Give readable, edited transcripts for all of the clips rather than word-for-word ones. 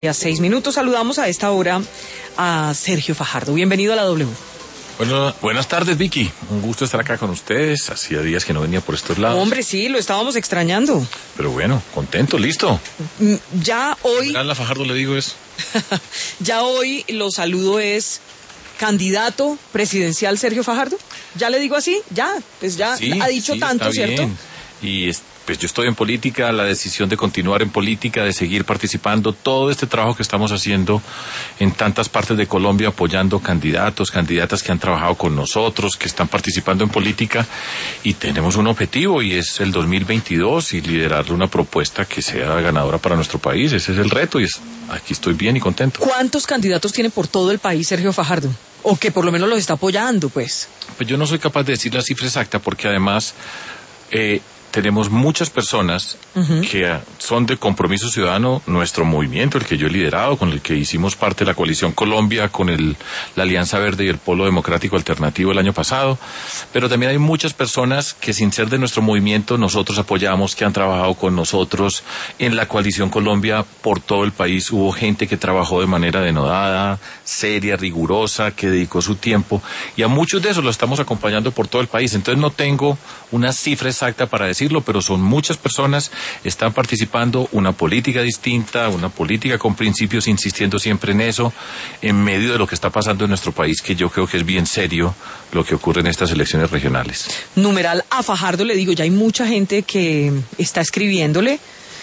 A 6 minutos saludamos a esta hora a Sergio Fajardo. Bienvenido a la W. Bueno, buenas tardes, Vicky. Un gusto estar acá con ustedes. Hacía días que no venía por estos lados. Hombre, sí, lo estábamos extrañando. Pero bueno, contento, listo. Ya hoy... A Fajardo le digo eso. Ya hoy lo saludo es candidato presidencial Sergio Fajardo. ¿Ya le digo así? Ya, pues ya sí, ha dicho sí, tanto, ¿cierto? Bien. Y pues yo estoy en política, la decisión de continuar en política, de seguir participando, todo este trabajo que estamos haciendo en tantas partes de Colombia, apoyando candidatos, candidatas que han trabajado con nosotros, que están participando en política, y tenemos un objetivo, y es el 2022, y liderar una propuesta que sea ganadora para nuestro país. Ese es el reto, y aquí estoy bien y contento. ¿Cuántos candidatos tiene por todo el país Sergio Fajardo? O que por lo menos los está apoyando, pues. Pues yo no soy capaz de decir la cifra exacta, porque además... tenemos muchas personas que son de Compromiso Ciudadano, nuestro movimiento, el que yo he liderado, con el que hicimos parte de la Coalición Colombia, con la Alianza Verde y el Polo Democrático Alternativo el año pasado, pero también hay muchas personas que sin ser de nuestro movimiento nosotros apoyamos, que han trabajado con nosotros en la Coalición Colombia por todo el país. Hubo gente que trabajó de manera denodada, seria, rigurosa, que dedicó su tiempo, y a muchos de esos los estamos acompañando por todo el país. Entonces no tengo una cifra exacta para decir, pero son muchas personas, están participando, una política distinta, una política con principios, insistiendo siempre en eso, en medio de lo que está pasando en nuestro país, que yo creo que es bien serio lo que ocurre en estas elecciones regionales. Numeral a Fajardo le digo, ya hay mucha gente que está escribiéndole,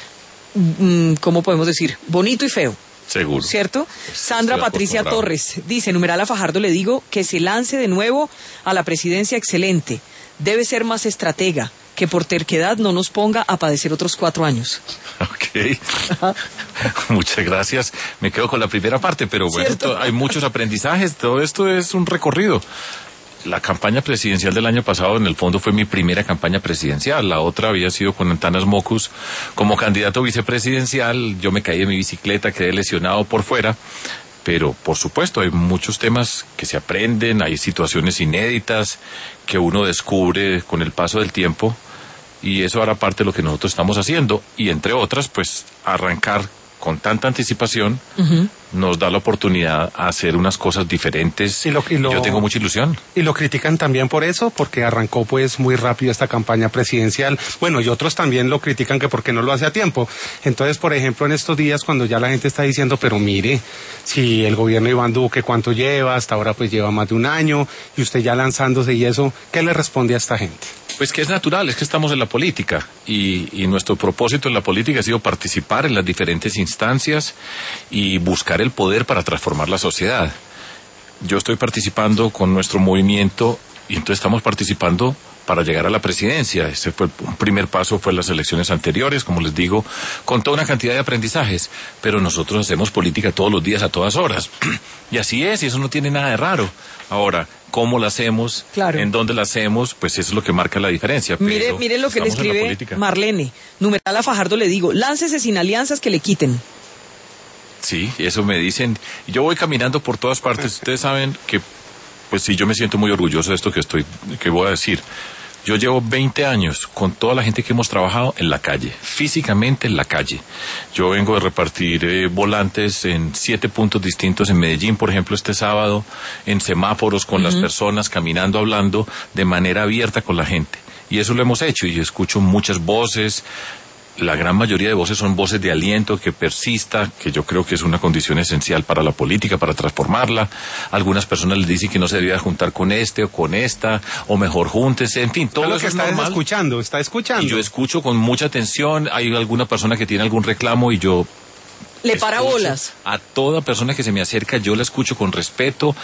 ¿cómo podemos decir? Bonito y feo. Seguro. ¿Cierto? Sandra Patricia Torres dice, numeral a Fajardo le digo que se lance de nuevo a la presidencia, excelente, debe ser más estratega, que por terquedad no nos ponga a padecer otros 4 años. Ok. Muchas gracias. Me quedo con la primera parte, pero bueno, hay muchos aprendizajes. Todo esto es un recorrido. La campaña presidencial del año pasado, en el fondo, fue mi primera campaña presidencial. La otra había sido con Antanas Mocus como candidato vicepresidencial. Yo me caí de mi bicicleta, quedé lesionado por fuera. Pero, por supuesto, hay muchos temas que se aprenden, hay situaciones inéditas que uno descubre con el paso del tiempo, y eso hará parte de lo que nosotros estamos haciendo. Y, entre otras, pues, arrancar con tanta anticipación nos da la oportunidad a hacer unas cosas diferentes. Yo tengo mucha ilusión. Y lo critican también por eso, porque arrancó pues muy rápido esta campaña presidencial. Bueno, y otros también lo critican que porque no lo hace a tiempo. Entonces, por ejemplo, en estos días cuando ya la gente está diciendo, pero mire, si el gobierno de Iván Duque cuánto lleva, hasta ahora pues lleva más de 1 año, y usted ya lanzándose y eso, ¿qué le responde a esta gente? Pues que es natural, es que estamos en la política, y nuestro propósito en la política ha sido participar en las diferentes instancias y buscar el poder para transformar la sociedad. Yo estoy participando con nuestro movimiento, y entonces estamos participando para llegar a la presidencia. Ese fue un primer paso, fue en las elecciones anteriores, como les digo, con toda una cantidad de aprendizajes, pero nosotros hacemos política todos los días, a todas horas, y así es, y eso no tiene nada de raro. Ahora, ¿cómo la hacemos? Claro. ¿En dónde la hacemos? Pues eso es lo que marca la diferencia. Mire lo que le escribe Marlene. Numeral a Fajardo le digo, láncese sin alianzas que le quiten. Sí, eso me dicen. Yo voy caminando por todas partes. Ustedes saben que, pues sí, yo me siento muy orgulloso de esto que voy a decir. Yo llevo 20 años con toda la gente que hemos trabajado en la calle, físicamente en la calle. Yo vengo de repartir volantes en 7 puntos distintos en Medellín, por ejemplo, este sábado, en semáforos con las personas, caminando, hablando de manera abierta con la gente. Y eso lo hemos hecho, y yo escucho muchas voces. La gran mayoría de voces son voces de aliento, que persista, que yo creo que es una condición esencial para la política, para transformarla. Algunas personas les dicen que no se debía juntar con este o con esta, o mejor júntese, en fin, todo lo eso que es normal. Está escuchando. Y yo escucho con mucha atención. Hay alguna persona que tiene algún reclamo y yo... Le para bolas. A toda persona que se me acerca, yo la escucho con respeto,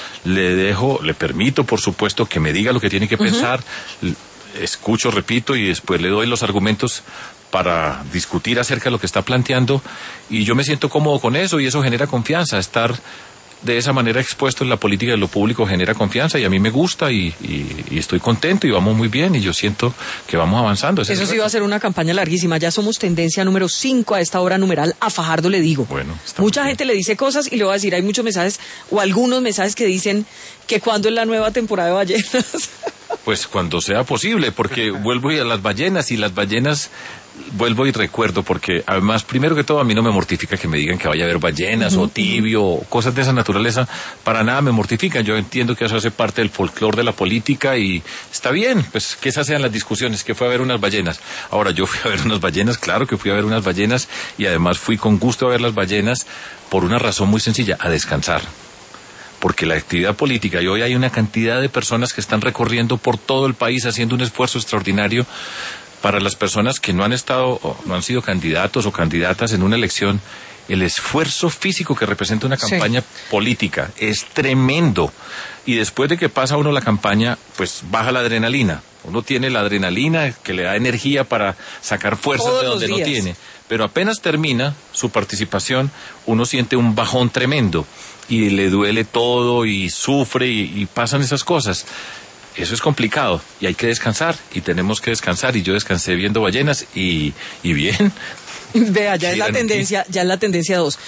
le permito, por supuesto, que me diga lo que tiene que pensar, escucho, repito, y después le doy los argumentos para discutir acerca de lo que está planteando, y yo me siento cómodo con eso, y eso genera confianza. Estar de esa manera expuesto en la política de lo público genera confianza, y a mí me gusta, y estoy contento, y vamos muy bien, y yo siento que vamos avanzando. Eso sí va a ser una campaña larguísima. Ya somos tendencia número 5 a esta hora. Numeral a Fajardo le digo. Bueno, mucha gente le dice cosas, y le voy a decir, hay muchos mensajes, o algunos mensajes que dicen que cuándo es la nueva temporada de ballenas. Pues cuando sea posible, porque vuelvo a las ballenas, y las ballenas, vuelvo y recuerdo, porque además, primero que todo, a mí no me mortifica que me digan que vaya a haber ballenas o tibio, o cosas de esa naturaleza, para nada me mortifican. Yo entiendo que eso hace parte del folclore de la política y está bien, pues que esas sean las discusiones, que fue a ver unas ballenas. Ahora, yo fui a ver unas ballenas, claro que fui a ver unas ballenas, y además fui con gusto a ver las ballenas por una razón muy sencilla, a descansar. Porque la actividad política, y hoy hay una cantidad de personas que están recorriendo por todo el país haciendo un esfuerzo extraordinario. Para las personas que no han estado, o no han sido candidatos o candidatas en una elección, el esfuerzo físico que representa una campaña política es tremendo. Y después de que pasa uno la campaña, pues baja la adrenalina. Uno tiene la adrenalina que le da energía para sacar fuerzas de donde no tiene. Pero apenas termina su participación, uno siente un bajón tremendo. Y le duele todo y sufre y pasan esas cosas. Eso es complicado y hay que descansar y tenemos que descansar, y yo descansé viendo ballenas y bien. Vea, ya es la tendencia, ya es la tendencia 2.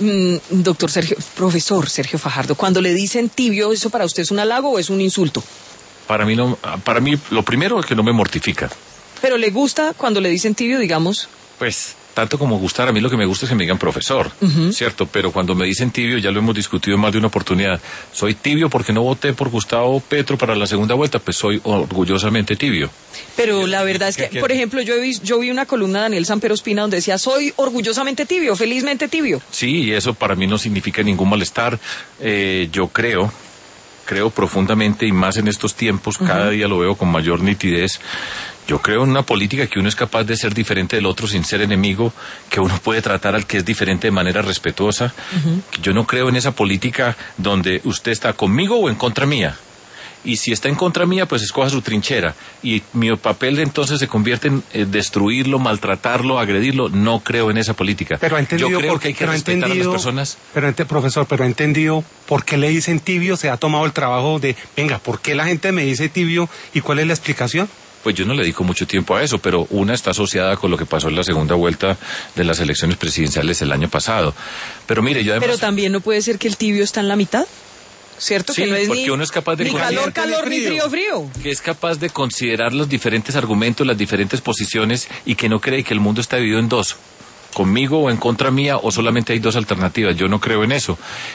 Profesor Sergio Fajardo, cuando le dicen tibio, ¿eso para usted es un halago o es un insulto? Para mí no, para mí lo primero es que no me mortifica. ¿Pero le gusta cuando le dicen tibio, digamos? Pues tanto como gustar, a mí lo que me gusta es que me digan profesor, ¿cierto? Pero cuando me dicen tibio, ya lo hemos discutido en más de una oportunidad, soy tibio porque no voté por Gustavo Petro para la segunda vuelta, pues soy orgullosamente tibio. Pero la verdad es que, por ejemplo, yo vi una columna de Daniel Samper Ospina donde decía, soy orgullosamente tibio, felizmente tibio. Sí, y eso para mí no significa ningún malestar. Yo creo profundamente, y más en estos tiempos, cada día lo veo con mayor nitidez. Yo creo en una política que uno es capaz de ser diferente del otro sin ser enemigo, que uno puede tratar al que es diferente de manera respetuosa. Yo no creo en esa política donde usted está conmigo o en contra mía. Y si está en contra mía, pues escoja su trinchera. Y mi papel entonces se convierte en destruirlo, maltratarlo, agredirlo. No creo en esa política. Pero ha entendido, yo creo que hay que respetar a las personas. Profesor, pero ha entendido por qué le dicen tibio, se ha tomado el trabajo de, venga, ¿por qué la gente me dice tibio y cuál es la explicación? Pues yo no le dedico mucho tiempo a eso, pero una está asociada con lo que pasó en la segunda vuelta de las elecciones presidenciales el año pasado. Pero mire, yo además... Pero también no puede ser que el tibio está en la mitad, ¿cierto? Sí, que no es porque uno es capaz de... Ni calor, ni frío. Que es capaz de considerar los diferentes argumentos, las diferentes posiciones, y que no cree que el mundo está dividido en dos. Conmigo o en contra mía, o solamente hay dos alternativas. Yo no creo en eso.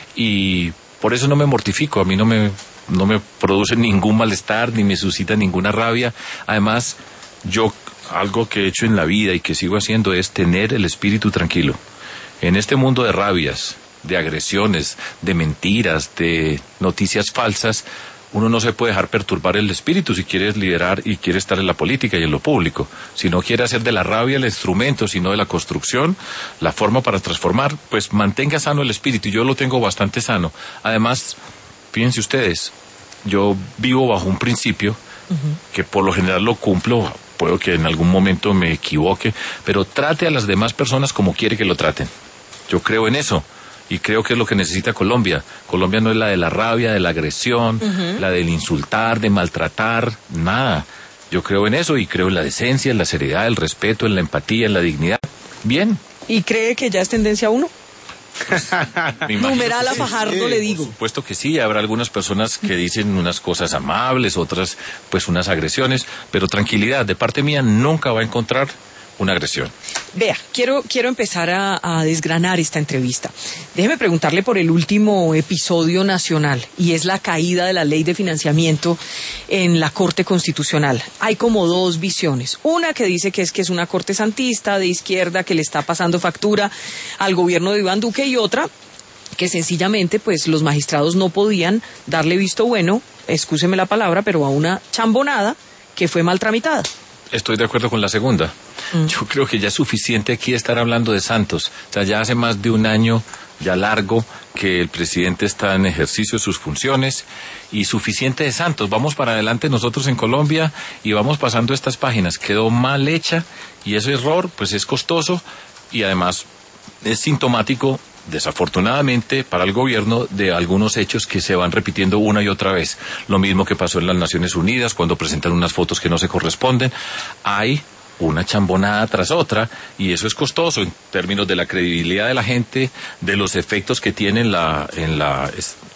Y por eso no me mortifico, a mí no me produce ningún malestar, ni me suscita ninguna rabia. Además, yo, algo que he hecho en la vida y que sigo haciendo es tener el espíritu tranquilo. En este mundo de rabias, de agresiones, de mentiras, de noticias falsas, uno no se puede dejar perturbar el espíritu si quieres liderar y quiere estar en la política y en lo público. Si no quiere hacer de la rabia el instrumento, sino de la construcción, la forma para transformar, pues mantenga sano el espíritu. Yo lo tengo bastante sano. Además, fíjense ustedes, yo vivo bajo un principio que por lo general lo cumplo, puedo que en algún momento me equivoque, pero trate a las demás personas como quiere que lo traten. Yo creo en eso. Y creo que es lo que necesita Colombia. Colombia no es la de la rabia, de la agresión, la del insultar, de maltratar, nada. Yo creo en eso y creo en la decencia, en la seriedad, el respeto, en la empatía, en la dignidad. Bien. ¿Y cree que ya es tendencia 1? Numeral a Fajardo, le digo. Por supuesto que sí, habrá algunas personas que dicen unas cosas amables, otras pues unas agresiones, pero tranquilidad, de parte mía nunca va a encontrar una agresión. Vea, quiero empezar a desgranar esta entrevista. Déjeme preguntarle por el último episodio nacional, y es la caída de la ley de financiamiento en la Corte Constitucional. Hay como dos visiones. Una que dice que es una corte santista, de izquierda, que le está pasando factura al gobierno de Iván Duque, y otra que sencillamente pues los magistrados no podían darle visto bueno, excúseme la palabra, pero a una chambonada que fue mal tramitada. Estoy de acuerdo con la segunda. Yo creo que ya es suficiente aquí estar hablando de Santos. O sea, ya hace más de un año, ya largo, que el presidente está en ejercicio de sus funciones, y suficiente de Santos. Vamos para adelante nosotros en Colombia y vamos pasando estas páginas. Quedó mal hecha y ese error pues es costoso y además es sintomático, desafortunadamente para el gobierno, de algunos hechos que se van repitiendo una y otra vez. Lo mismo que pasó en las Naciones Unidas cuando presentan unas fotos que no se corresponden. Hay una chambonada tras otra y eso es costoso en términos de la credibilidad de la gente, de los efectos que tiene en la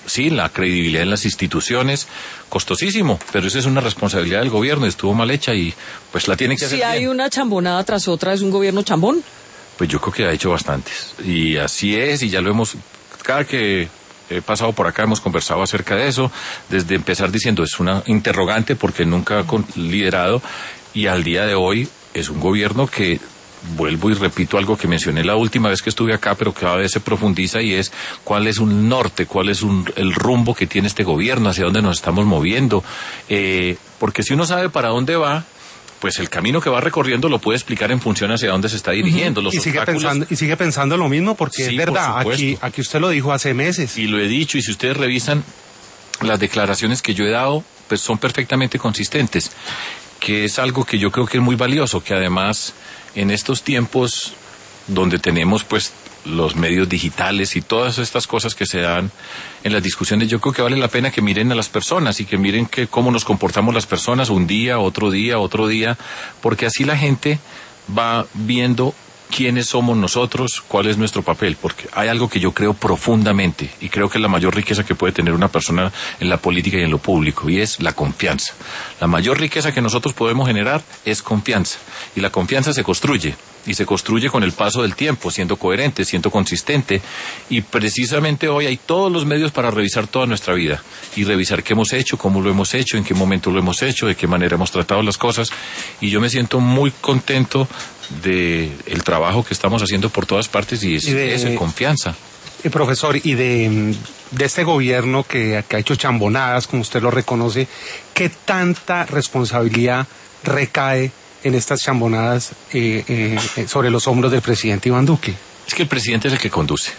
sí, la credibilidad en las instituciones, costosísimo, pero esa es una responsabilidad del gobierno, estuvo mal hecha y pues la tiene que hacer Si hay bien. una chambonada tras otra, ¿es un gobierno chambón? Pues yo creo que ha hecho bastantes, y así es, y ya lo hemos, cada que he pasado por acá hemos conversado acerca de eso, desde empezar diciendo es una interrogante porque nunca ha liderado, y al día de hoy es un gobierno que, vuelvo y repito algo que mencioné la última vez que estuve acá, pero cada vez se profundiza, y es cuál es un norte, cuál es el rumbo que tiene este gobierno, hacia dónde nos estamos moviendo, porque si uno sabe para dónde va, pues el camino que va recorriendo lo puede explicar en función hacia dónde se está dirigiendo. Los y sigue pensando lo mismo, porque sí, es verdad, aquí usted lo dijo hace meses. Y lo he dicho, y si ustedes revisan las declaraciones que yo he dado, pues son perfectamente consistentes, que es algo que yo creo que es muy valioso, que además en estos tiempos donde tenemos pues los medios digitales y todas estas cosas que se dan en las discusiones, yo creo que vale la pena que miren a las personas y que miren cómo nos comportamos las personas un día, otro día, porque así la gente va viendo quiénes somos nosotros, cuál es nuestro papel, porque hay algo que yo creo profundamente, y creo que es la mayor riqueza que puede tener una persona en la política y en lo público, y es la confianza. La mayor riqueza que nosotros podemos generar es confianza, y la confianza se construye, y se construye con el paso del tiempo, siendo coherente, siendo consistente, y precisamente hoy hay todos los medios para revisar toda nuestra vida, y revisar qué hemos hecho, cómo lo hemos hecho, en qué momento lo hemos hecho, de qué manera hemos tratado las cosas, y yo me siento muy contento de el trabajo que estamos haciendo por todas partes, y es confianza. Profesor, y de este gobierno que ha hecho chambonadas, como usted lo reconoce, ¿qué tanta responsabilidad recae en estas chambonadas sobre los hombros del presidente Iván Duque? Es que el presidente es el que conduce.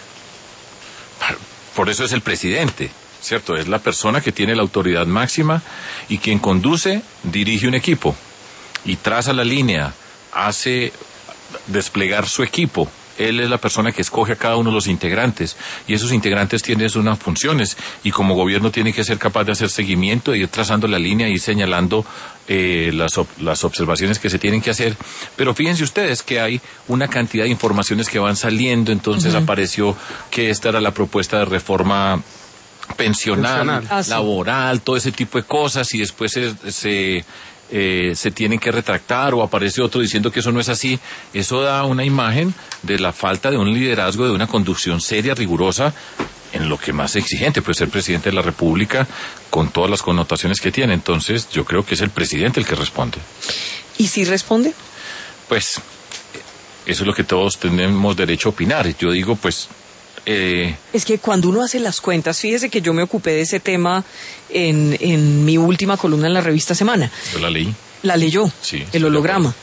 Por eso es el presidente, ¿cierto? Es la persona que tiene la autoridad máxima, y quien conduce dirige un equipo y traza la línea, hace desplegar su equipo. Él es la persona que escoge a cada uno de los integrantes, y esos integrantes tienen unas funciones, y como gobierno tiene que ser capaz de hacer seguimiento, de ir trazando la línea y señalando las observaciones que se tienen que hacer. Pero fíjense ustedes que hay una cantidad de informaciones que van saliendo. Entonces apareció que esta era la propuesta de reforma pensional, laboral, todo ese tipo de cosas, y después se tienen que retractar, o aparece otro diciendo que eso no es así. Eso da una imagen de la falta de un liderazgo, de una conducción seria, rigurosa, en lo que más exigente puede ser presidente de la República, con todas las connotaciones que tiene. Entonces yo creo que es el presidente el que responde. ¿Y si responde? Pues eso es lo que todos tenemos derecho a opinar. Yo digo, pues es que cuando uno hace las cuentas, fíjese que yo me ocupé de ese tema en mi última columna en la revista Semana. Yo la leí. La leyó, sí, el holograma.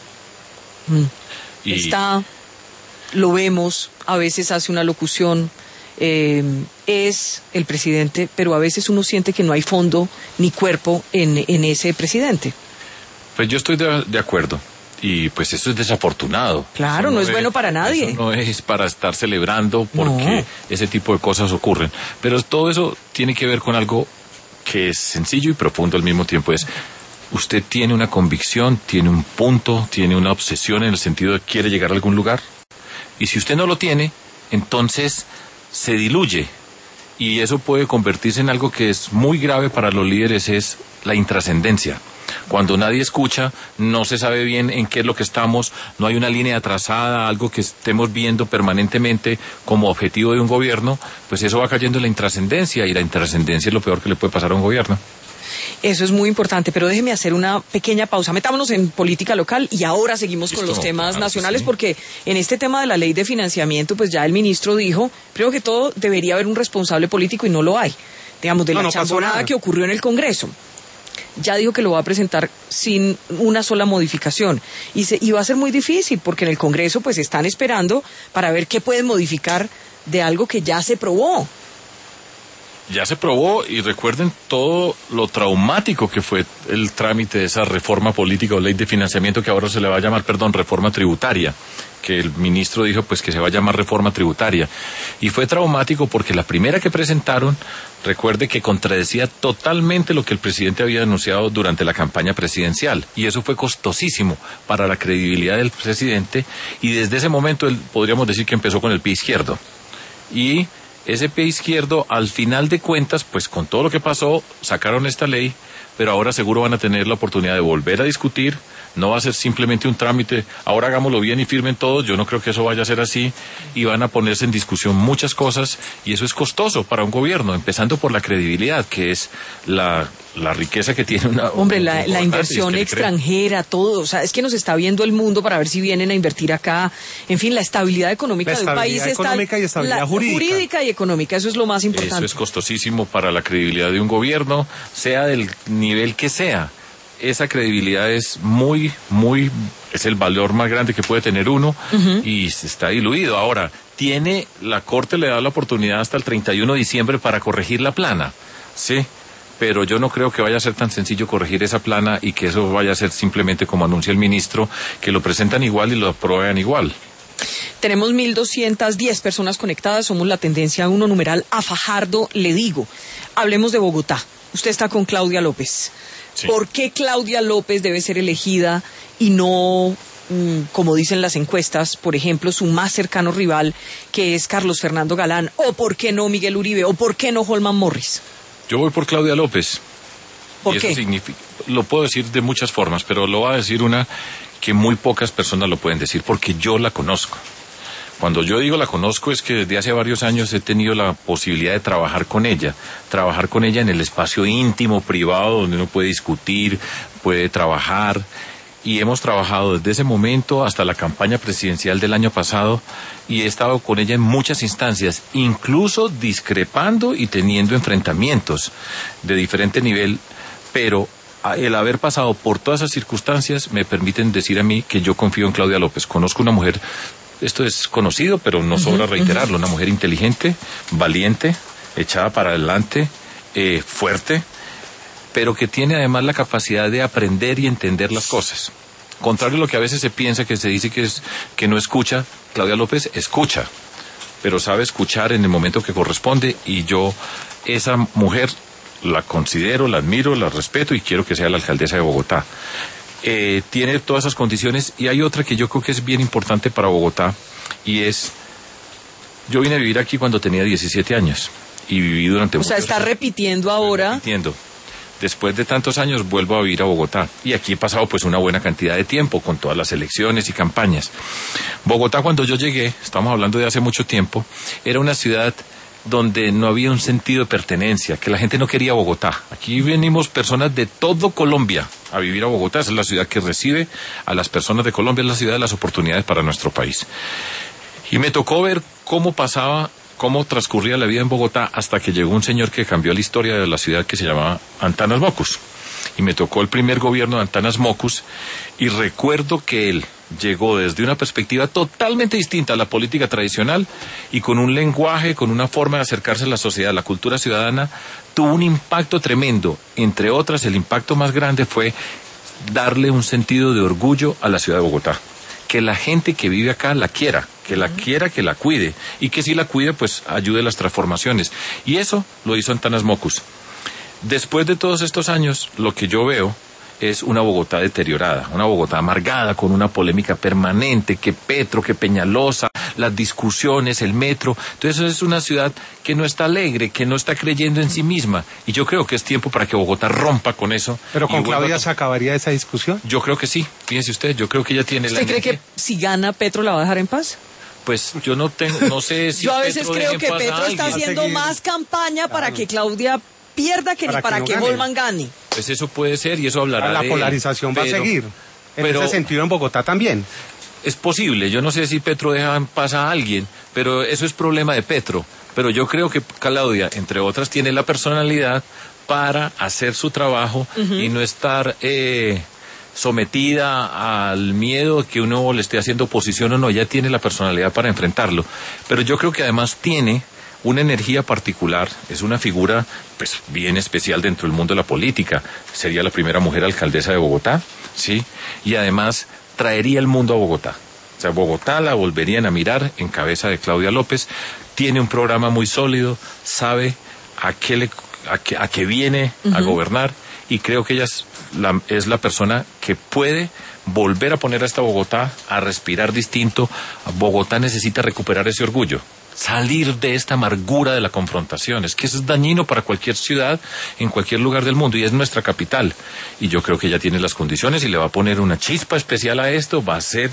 Está, lo vemos, a veces hace una locución, es el presidente, pero a veces uno siente que no hay fondo ni cuerpo en ese presidente. Pues yo estoy de acuerdo. Y pues eso es desafortunado. Claro, no es bueno para nadie. Eso no es para estar celebrando porque ese tipo de cosas ocurren. Pero todo eso tiene que ver con algo que es sencillo y profundo al mismo tiempo. Es, usted tiene una convicción, tiene un punto, tiene una obsesión en el sentido de que quiere llegar a algún lugar. Y si usted no lo tiene, entonces se diluye. Y eso puede convertirse en algo que es muy grave para los líderes, es la intrascendencia. Cuando nadie escucha, no se sabe bien en qué es lo que estamos, no hay una línea trazada, algo que estemos viendo permanentemente como objetivo de un gobierno, pues eso va cayendo en la intrascendencia, y la intrascendencia es lo peor que le puede pasar a un gobierno. Eso es muy importante, pero déjeme hacer una pequeña pausa. Metámonos en política local y ahora seguimos con los temas nacionales, porque en este tema de la ley de financiamiento, pues ya el ministro dijo, primero que todo, debería haber un responsable político y no lo hay. Digamos, de la chambonada que ocurrió en el Congreso. Ya dijo que lo va a presentar sin una sola modificación. Y va a ser muy difícil, porque en el Congreso pues están esperando para ver qué pueden modificar de algo que ya se probó. Ya se probó, y recuerden todo lo traumático que fue el trámite de esa reforma política o ley de financiamiento, que ahora se le va a llamar, reforma tributaria, que el ministro dijo pues que se va a llamar reforma tributaria. Y fue traumático porque la primera que presentaron, recuerde que contradecía totalmente lo que el presidente había anunciado durante la campaña presidencial, y eso fue costosísimo para la credibilidad del presidente, y desde ese momento él, podríamos decir que empezó con el pie izquierdo. Y ese pie izquierdo, al final de cuentas, pues con todo lo que pasó, sacaron esta ley, pero ahora seguro van a tener la oportunidad de volver a discutir. No va a ser simplemente un trámite, ahora hagámoslo bien y firmen todos, yo no creo que eso vaya a ser así, y van a ponerse en discusión muchas cosas, y eso es costoso para un gobierno, empezando por la credibilidad, que es la riqueza que tiene una... Hombre, la inversión extranjera, todo, o sea, es que nos está viendo el mundo para ver si vienen a invertir acá, en fin, la estabilidad económica de un país está... económica y estabilidad jurídica y económica, eso es lo más importante. Eso es costosísimo para la credibilidad de un gobierno, sea del nivel que sea. Esa credibilidad es es el valor más grande que puede tener uno, y se está diluido. Ahora, la Corte le da la oportunidad hasta el 31 de diciembre para corregir la plana, ¿sí? Pero yo no creo que vaya a ser tan sencillo corregir esa plana y que eso vaya a ser simplemente como anuncia el ministro, que lo presentan igual y lo aprueban igual. Tenemos 1.210 personas conectadas, somos la Tendencia 1 numeral a Fajardo le digo. Hablemos de Bogotá. Usted está con Claudia López. Sí. ¿Por qué Claudia López debe ser elegida y no, como dicen las encuestas, por ejemplo, su más cercano rival, que es Carlos Fernando Galán? ¿O por qué no Miguel Uribe? ¿O por qué no Holman Morris? Yo voy por Claudia López. ¿Por qué? Eso lo puedo decir de muchas formas, pero lo voy a decir una que muy pocas personas lo pueden decir, porque yo la conozco. Cuando yo digo la conozco es que desde hace varios años he tenido la posibilidad de trabajar con ella en el espacio íntimo, privado, donde uno puede discutir, puede trabajar, y hemos trabajado desde ese momento hasta la campaña presidencial del año pasado, y he estado con ella en muchas instancias, incluso discrepando y teniendo enfrentamientos de diferente nivel, pero el haber pasado por todas esas circunstancias me permiten decir a mí que yo confío en Claudia López. Conozco una mujer, esto es conocido, pero no sobra reiterarlo, una mujer inteligente, valiente, echada para adelante, fuerte, pero que tiene además la capacidad de aprender y entender las cosas. Contrario a lo que a veces se piensa, que se dice que no escucha, Claudia López escucha, pero sabe escuchar en el momento que corresponde, y yo esa mujer la considero, la admiro, la respeto y quiero que sea la alcaldesa de Bogotá. Tiene todas esas condiciones, y hay otra que yo creo que es bien importante para Bogotá, y es, yo vine a vivir aquí cuando tenía 17 años y viví durante... O sea, está repitiendo ahora. Repitiendo. Después de tantos años vuelvo a vivir a Bogotá, y aquí he pasado pues una buena cantidad de tiempo con todas las elecciones y campañas. Bogotá, cuando yo llegué, estamos hablando de hace mucho tiempo, era una ciudad donde no había un sentido de pertenencia, que la gente no quería Bogotá. Aquí venimos personas de todo Colombia a vivir a Bogotá. Esa es la ciudad que recibe a las personas de Colombia, es la ciudad de las oportunidades para nuestro país. Y me tocó ver cómo transcurría la vida en Bogotá, hasta que llegó un señor que cambió la historia de la ciudad, que se llamaba Antanas Mockus. Y me tocó el primer gobierno de Antanas Mockus, y recuerdo que él llegó desde una perspectiva totalmente distinta a la política tradicional, y con un lenguaje, con una forma de acercarse a la sociedad, la cultura ciudadana, tuvo un impacto tremendo. Entre otras, el impacto más grande fue darle un sentido de orgullo a la ciudad de Bogotá. Que la gente que vive acá la quiera, que la cuide, y que si la cuide, pues ayude a las transformaciones. Y eso lo hizo Antanas Mockus. Después de todos estos años, lo que yo veo es una Bogotá deteriorada, una Bogotá amargada, con una polémica permanente, que Petro, que Peñalosa, las discusiones, el metro. Entonces es una ciudad que no está alegre, que no está creyendo en sí misma, y yo creo que es tiempo para que Bogotá rompa con eso. ¿Pero con Claudia se acabaría esa discusión? Yo creo que sí, fíjese usted, yo creo que ella tiene ¿Usted cree que si gana Petro la va a dejar en paz? Pues yo no sé si yo a veces creo que Petro está haciendo más campaña para que Claudia pierda que para que Holman gane. Pues eso puede ser, y eso hablará la polarización va a seguir. En ese sentido en Bogotá también. Es posible, yo no sé si Petro deja en paz a alguien, pero eso es problema de Petro. Pero yo creo que Claudia, entre otras, tiene la personalidad para hacer su trabajo y no estar sometida al miedo que uno le esté haciendo oposición o no. Ella tiene la personalidad para enfrentarlo. Pero yo creo que además tiene una energía particular, es una figura pues bien especial dentro del mundo de la política. Sería la primera mujer alcaldesa de Bogotá, ¿sí? Y además traería el mundo a Bogotá. O sea, Bogotá la volverían a mirar en cabeza de Claudia López. Tiene un programa muy sólido, sabe a qué viene a gobernar, y creo que ella es la persona que puede volver a poner a esta Bogotá a respirar distinto. Bogotá necesita recuperar ese orgullo. salir de esta amargura de la confrontación. Es que eso es dañino para cualquier ciudad, en cualquier lugar del mundo, y es nuestra capital. Y yo creo que ella tiene las condiciones y le va a poner una chispa especial a esto, va a ser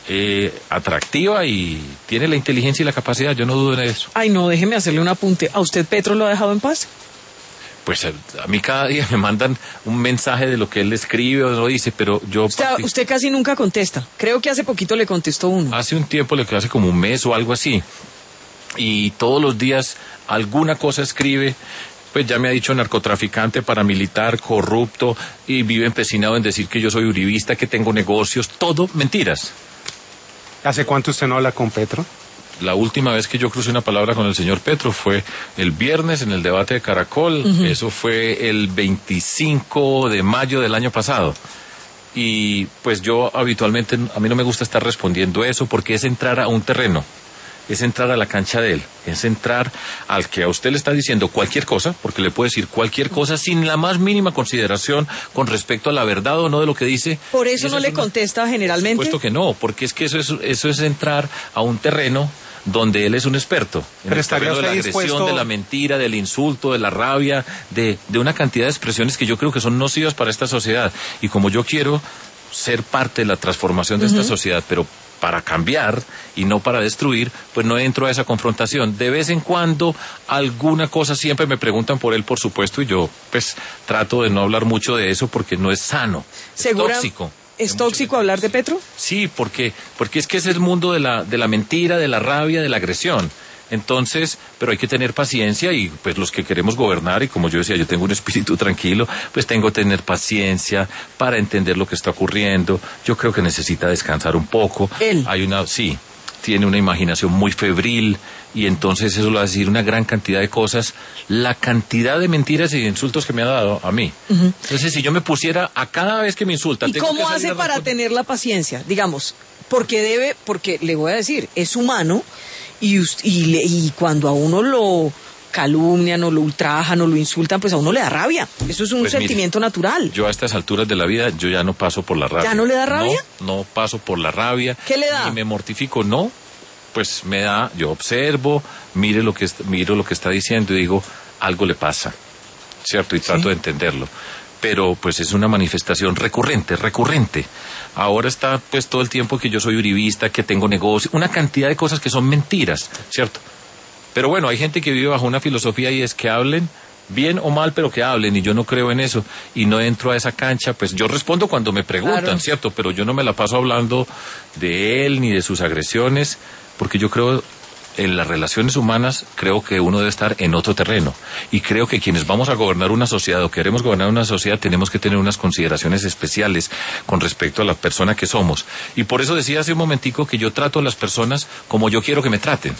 atractiva y tiene la inteligencia y la capacidad, yo no dudo en eso. Ay, no, déjeme hacerle un apunte. ¿A usted Petro lo ha dejado en paz? Pues a mí cada día me mandan un mensaje de lo que él escribe o lo dice, pero yo... Usted casi nunca contesta. Creo que hace poquito le contestó uno. Hace un tiempo, hace como un mes o algo así. Y todos los días alguna cosa escribe. Pues ya me ha dicho narcotraficante, paramilitar, corrupto, y vive empecinado en decir que yo soy uribista, que tengo negocios, todo mentiras. ¿Hace cuánto usted no habla con Petro? La última vez que yo crucé una palabra con el señor Petro fue el viernes en el debate de Caracol. Eso fue el 25 de mayo del año pasado. Y pues yo habitualmente, a mí no me gusta estar respondiendo eso porque es entrar a un terreno, es entrar a la cancha de él, es entrar al que a usted le está diciendo cualquier cosa, porque le puede decir cualquier cosa sin la más mínima consideración con respecto a la verdad o no de lo que dice. ¿Por eso no le contesta generalmente? Por supuesto que no, porque es que eso es entrar a un terreno donde él es un experto. Pero estaría usted de la agresión, de la mentira, del insulto, de la rabia, de una cantidad de expresiones que yo creo que son nocivas para esta sociedad. Y como yo quiero ser parte de la transformación de esta sociedad, pero para cambiar y no para destruir, pues no entro a esa confrontación. De vez en cuando alguna cosa, siempre me preguntan por él, por supuesto, y yo pues trato de no hablar mucho de eso porque no es sano, es tóxico. ¿Es tóxico hablar de Petro? Sí, porque es que es el mundo de la mentira, de la rabia, de la agresión. Entonces, pero hay que tener paciencia y pues los que queremos gobernar, y como yo decía, yo tengo un espíritu tranquilo, pues tengo que tener paciencia para entender lo que está ocurriendo. Yo creo que necesita descansar un poco. Él. Tiene una imaginación muy febril y entonces eso le va a decir una gran cantidad de cosas, la cantidad de mentiras y de insultos que me ha dado a mí. Entonces, si yo me pusiera a cada vez que me insulta... ¿Y cómo hace para tener la paciencia? Digamos, porque le voy a decir, es humano y cuando a uno lo calumnian o lo ultrajan o lo insultan, pues a uno le da rabia. Eso es un sentimiento natural. Yo a estas alturas de la vida, yo ya no paso por la rabia. ¿Ya no le da rabia? No paso por la rabia. ¿Qué le da? Ni me mortifico, no. Pues me da, yo observo, miro lo que está diciendo y digo, algo le pasa, ¿cierto? Y trato de entenderlo. Pero pues es una manifestación recurrente. Ahora está pues todo el tiempo que yo soy uribista, que tengo negocio, una cantidad de cosas que son mentiras, ¿cierto? Pero bueno, hay gente que vive bajo una filosofía y es que hablen bien o mal, pero que hablen, y yo no creo en eso, y no entro a esa cancha. Pues yo respondo cuando me preguntan, claro, ¿cierto? Pero yo no me la paso hablando de él ni de sus agresiones, porque yo creo en las relaciones humanas, creo que uno debe estar en otro terreno, y creo que quienes vamos a gobernar una sociedad o queremos gobernar una sociedad tenemos que tener unas consideraciones especiales con respecto a la persona que somos, y por eso decía hace un momentico que yo trato a las personas como yo quiero que me traten.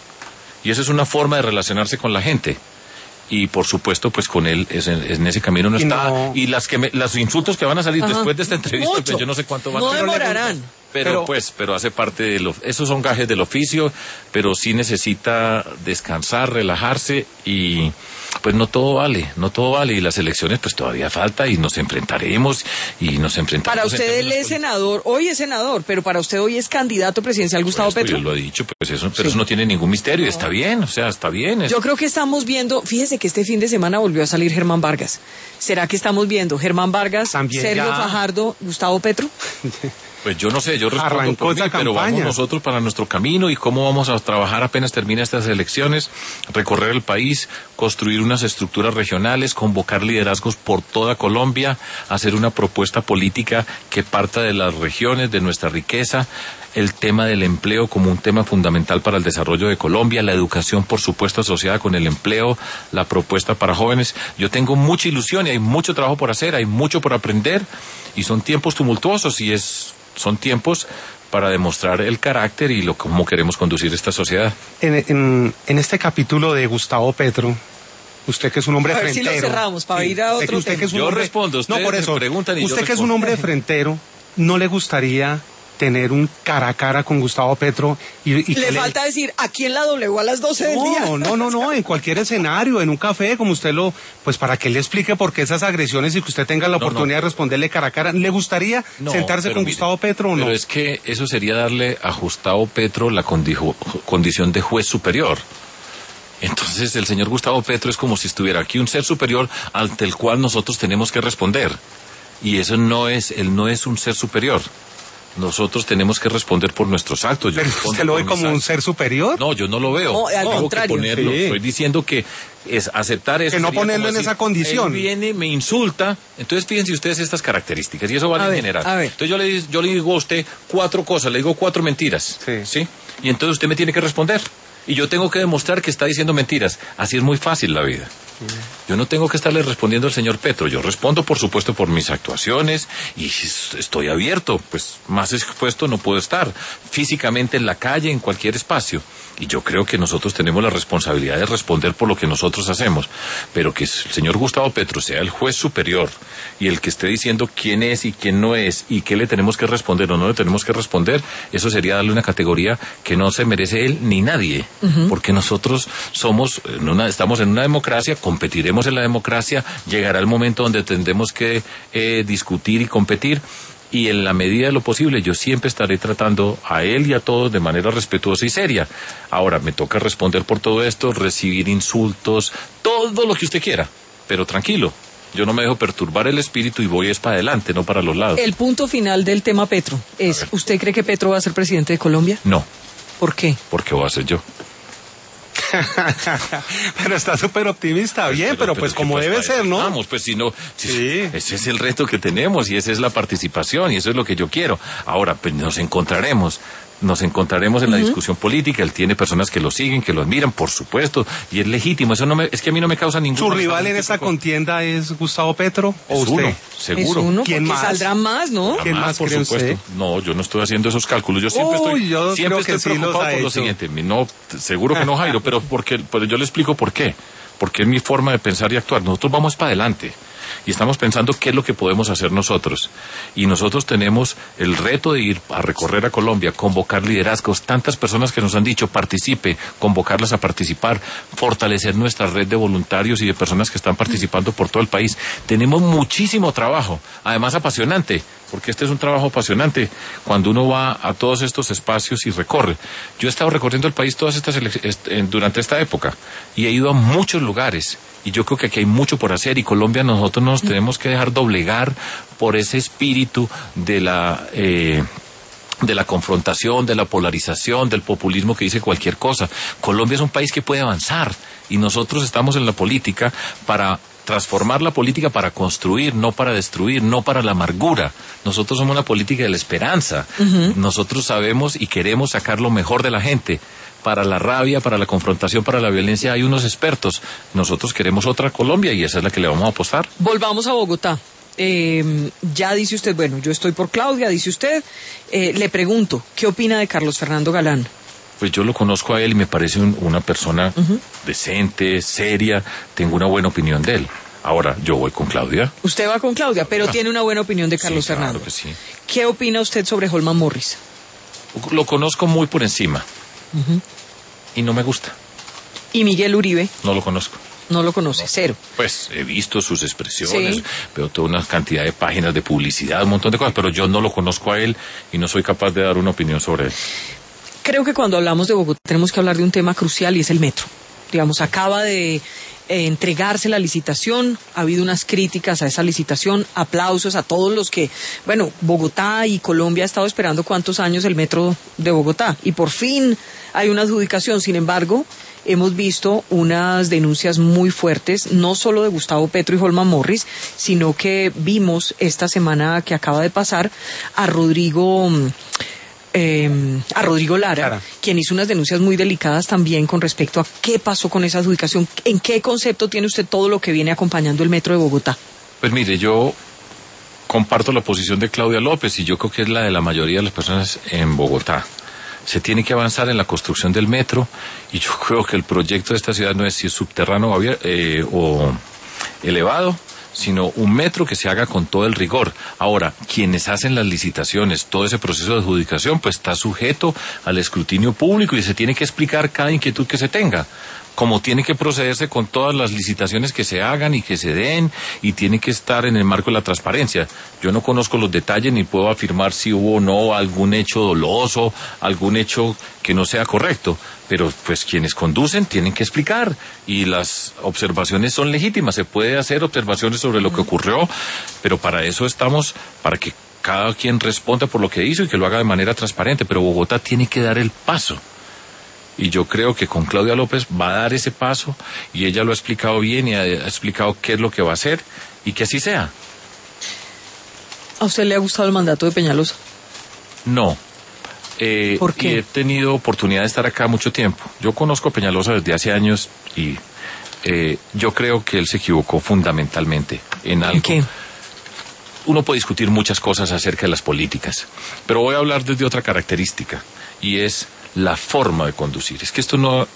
Y eso es una forma de relacionarse con la gente. Y por supuesto, pues con él en ese camino no está. No. Y los insultos que van a salir después de esta entrevista, pues yo no sé cuánto van a ser. No demorarán. Pero hace parte de esos son gajes del oficio, pero sí necesita descansar, relajarse, y pues no todo vale, y las elecciones pues todavía falta, y nos enfrentaremos. Para usted él es senador, hoy es senador, pero para usted hoy es candidato presidencial Gustavo Petro. Yo lo he dicho, pues eso, pero eso no tiene ningún misterio, está bien, está bien. Yo creo que estamos viendo, fíjese que este fin de semana volvió a salir Germán Vargas. ¿Será que estamos viendo Germán Vargas, también Sergio Fajardo, Gustavo Petro? Pues yo no sé, yo respondo por mí, pero vamos nosotros para nuestro camino, y cómo vamos a trabajar apenas termine estas elecciones, recorrer el país, construir unas estructuras regionales, convocar liderazgos por toda Colombia, hacer una propuesta política que parta de las regiones, de nuestra riqueza, el tema del empleo como un tema fundamental para el desarrollo de Colombia, la educación por supuesto asociada con el empleo, la propuesta para jóvenes. Yo tengo mucha ilusión y hay mucho trabajo por hacer, hay mucho por aprender, y son tiempos tumultuosos y son tiempos para demostrar el carácter y cómo queremos conducir esta sociedad. En este capítulo de Gustavo Petro, usted que es un hombre frentero. A ver si lo cerramos para ir a otro tema. Yo respondo, ustedes me preguntan y yo respondo. Usted que es un hombre frentero, ¿no le gustaría tener un cara a cara con Gustavo Petro y le falta decir, aquí en la W a las 12 del día. No, en cualquier escenario, en un café, como usted pues para que le explique por qué esas agresiones y que usted tenga la oportunidad de responderle cara a cara. ¿Le gustaría sentarse con Gustavo Petro o no? Pero es que eso sería darle a Gustavo Petro la condición de juez superior. Entonces el señor Gustavo Petro es como si estuviera aquí un ser superior ante el cual nosotros tenemos que responder. Y eso él no es un ser superior. Nosotros tenemos que responder por nuestros actos. ¿Pero usted lo ve como un ser superior? No, yo no lo veo. No, al contrario. Ponerlo. Sí. Estoy diciendo que es aceptar eso. Que no ponerlo en esa condición. Él viene, me insulta. Entonces fíjense ustedes estas características y eso vale en general. Entonces yo le digo a usted 4 cosas, le digo 4 mentiras. ¿Sí? Y entonces usted me tiene que responder. Y yo tengo que demostrar que está diciendo mentiras. Así es muy fácil la vida. Yo no tengo que estarle respondiendo al señor Petro. Yo respondo, por supuesto, por mis actuaciones y estoy abierto. Pues más expuesto no puedo estar. Físicamente en la calle, en cualquier espacio. Y yo creo que nosotros tenemos la responsabilidad de responder por lo que nosotros hacemos. Pero que el señor Gustavo Petro sea el juez superior y el que esté diciendo quién es y quién no es y qué le tenemos que responder o no le tenemos que responder, eso sería darle una categoría que no se merece él ni nadie. Porque nosotros estamos en una democracia, competiremos en la democracia, llegará el momento donde tendremos que discutir y competir. Y en la medida de lo posible yo siempre estaré tratando a él y a todos de manera respetuosa y seria. Ahora, me toca responder por todo esto, recibir insultos, todo lo que usted quiera, pero tranquilo. Yo no me dejo perturbar el espíritu y voy para adelante, no para los lados. El punto final del tema Petro es, ¿usted cree que Petro va a ser presidente de Colombia? No. ¿Por qué? Porque voy a ser yo. Pero está súper optimista, bien, pero pues como debe ser, ¿no? Vamos, pues si no, ese es el reto que tenemos y esa es la participación y eso es lo que yo quiero. Ahora, pues nos encontraremos en la discusión política. Él tiene personas que lo siguen, que lo admiran, por supuesto, y es legítimo. Eso es que a mí no me causa ningún. ¿Su rival en esa contienda es Gustavo Petro o usted? Seguro. Es uno, ¿quién más? Saldrán más, ¿no? ¿Quién más, por supuesto? Usted? No, yo no estoy haciendo esos cálculos. Yo siempre estoy preocupado por lo siguiente. No, seguro que no, Jairo, pero yo le explico por qué. Porque es mi forma de pensar y actuar. Nosotros vamos para adelante. Y estamos pensando qué es lo que podemos hacer nosotros. Y nosotros tenemos el reto de ir a recorrer a Colombia, convocar liderazgos, tantas personas que nos han dicho participe, convocarlas a participar, fortalecer nuestra red de voluntarios y de personas que están participando por todo el país. Tenemos muchísimo trabajo, además apasionante, porque este es un trabajo apasionante cuando uno va a todos estos espacios y recorre. Yo he estado recorriendo el país durante esta época y he ido a muchos lugares. Y yo creo que aquí hay mucho por hacer y Colombia nosotros nos tenemos que dejar doblegar por ese espíritu de la confrontación, de la polarización, del populismo que dice cualquier cosa. Colombia es un país que puede avanzar y nosotros estamos en la política para transformar la política, para construir, no para destruir, no para la amargura. Nosotros somos una política de la esperanza. Nosotros sabemos y queremos sacar lo mejor de la gente. Para la rabia, para la confrontación, para la violencia hay unos expertos. Nosotros queremos otra Colombia y esa es la que le vamos a apostar. Volvamos a Bogotá. Ya dice usted, bueno, yo estoy por Claudia, dice usted. Le pregunto, ¿qué opina de Carlos Fernando Galán? Pues yo lo conozco a él y me parece una persona decente, seria, tengo una buena opinión de él. Ahora, yo voy con Claudia. Usted va con Claudia, pero tiene una buena opinión de Carlos Fernando. Claro que sí. ¿Qué opina usted sobre Holman Morris? Lo conozco muy por encima. Y no me gusta. ¿Y Miguel Uribe? No lo conozco. No lo conoce, cero. Pues he visto sus expresiones, veo toda una cantidad de páginas de publicidad, un montón de cosas, pero yo no lo conozco a él y no soy capaz de dar una opinión sobre él. Creo que cuando hablamos de Bogotá tenemos que hablar de un tema crucial y es el metro. Digamos, acaba de entregarse la licitación, ha habido unas críticas a esa licitación, aplausos a todos los que, bueno, Bogotá y Colombia ha estado esperando cuántos años el metro de Bogotá y por fin hay una adjudicación. Sin embargo, hemos visto unas denuncias muy fuertes, no solo de Gustavo Petro y Holman Morris, sino que vimos esta semana que acaba de pasar a Rodrigo Lara, quien hizo unas denuncias muy delicadas también con respecto a qué pasó con esa adjudicación. ¿En qué concepto tiene usted todo lo que viene acompañando el metro de Bogotá? Pues mire, yo comparto la posición de Claudia López y yo creo que es la de la mayoría de las personas en Bogotá. Se tiene que avanzar en la construcción del metro y yo creo que el proyecto de esta ciudad no es si es subterráneo o elevado, sino un metro que se haga con todo el rigor. Ahora, quienes hacen las licitaciones, todo ese proceso de adjudicación, pues está sujeto al escrutinio público y se tiene que explicar cada inquietud que se tenga, como tiene que procederse con todas las licitaciones que se hagan y que se den, y tiene que estar en el marco de la transparencia. Yo no conozco los detalles ni puedo afirmar si hubo o no algún hecho doloso, algún hecho que no sea correcto, pero pues quienes conducen tienen que explicar, y las observaciones son legítimas, se puede hacer observaciones sobre lo que ocurrió, pero para eso estamos, para que cada quien responda por lo que hizo y que lo haga de manera transparente, pero Bogotá tiene que dar el paso. Y yo creo que con Claudia López va a dar ese paso, y ella lo ha explicado bien y ha explicado qué es lo que va a hacer, y que así sea. ¿A usted le ha gustado el mandato de Peñalosa? No. ¿Por qué? Y he tenido oportunidad de estar acá mucho tiempo. Yo conozco a Peñalosa desde hace años y yo creo que él se equivocó fundamentalmente en algo. ¿En qué? Uno puede discutir muchas cosas acerca de las políticas, pero voy a hablar desde otra característica, y es la forma de conducir. Es que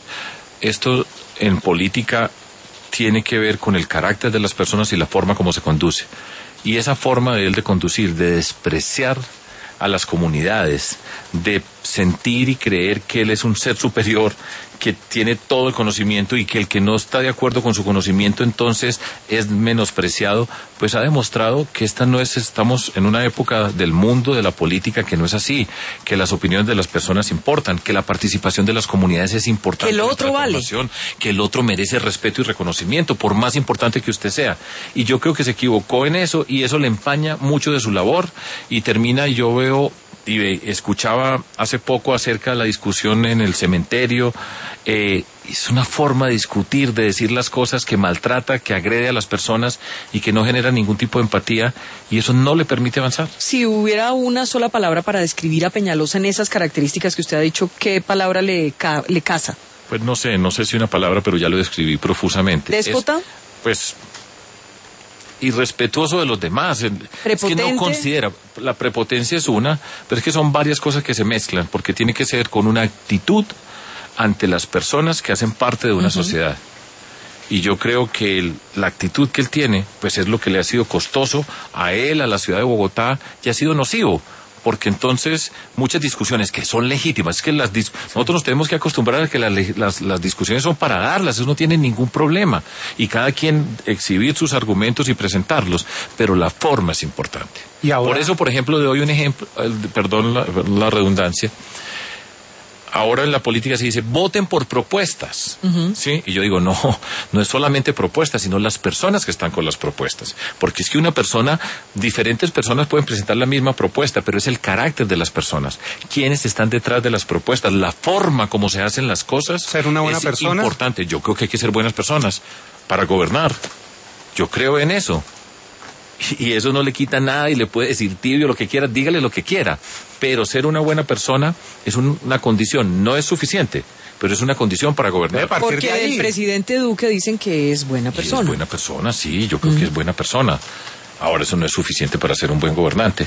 esto en política tiene que ver con el carácter de las personas y la forma como se conduce. Y esa forma de él de conducir, de despreciar a las comunidades, de sentir y creer que él es un ser superior, que tiene todo el conocimiento, y que el que no está de acuerdo con su conocimiento entonces es menospreciado, pues ha demostrado que estamos en una época del mundo de la política que no es así, que las opiniones de las personas importan, que la participación de las comunidades es importante, que el otro vale, que el otro merece respeto y reconocimiento, por más importante que usted sea. Y yo creo que se equivocó en eso, y eso le empaña mucho de su labor, y termina, y yo veo y escuchaba hace poco acerca de la discusión en el cementerio. Es una forma de discutir, de decir las cosas que maltrata, que agrede a las personas y que no genera ningún tipo de empatía, y eso no le permite avanzar. Si hubiera una sola palabra para describir a Peñalosa en esas características que usted ha dicho, ¿qué palabra le casa? Pues no sé si una palabra, pero ya lo describí profusamente. ¿Déspota? Pues irrespetuoso de los demás. Es que no considera, la prepotencia es una, pero es que son varias cosas que se mezclan, porque tiene que ser con una actitud ante las personas que hacen parte de una sociedad. Y yo creo que la actitud que él tiene, pues es lo que le ha sido costoso a él, a la ciudad de Bogotá, y ha sido nocivo. Porque entonces muchas discusiones que son legítimas, es que nosotros nos tenemos que acostumbrar a que las discusiones son para darlas, eso no tiene ningún problema, y cada quien exhibir sus argumentos y presentarlos, pero la forma es importante. ¿Y ahora? Por eso, por ejemplo, le doy un ejemplo, perdón la redundancia. Ahora en la política se dice, voten por propuestas, ¿sí? Y yo digo, no es solamente propuestas, sino las personas que están con las propuestas. Porque es que diferentes personas pueden presentar la misma propuesta, pero es el carácter de las personas. ¿Quiénes están detrás de las propuestas? La forma como se hacen las cosas. ¿Ser una buena persona? Es importante. Yo creo que hay que ser buenas personas para gobernar. Yo creo en eso. Y eso no le quita nada, y le puede decir tibio lo que quiera, dígale lo que quiera, pero ser una buena persona es una condición, no es suficiente, pero es una condición para gobernar. Porque el presidente Duque dicen que es buena persona. Es buena persona, sí, yo creo que es buena persona. Ahora, eso no es suficiente para ser un buen gobernante.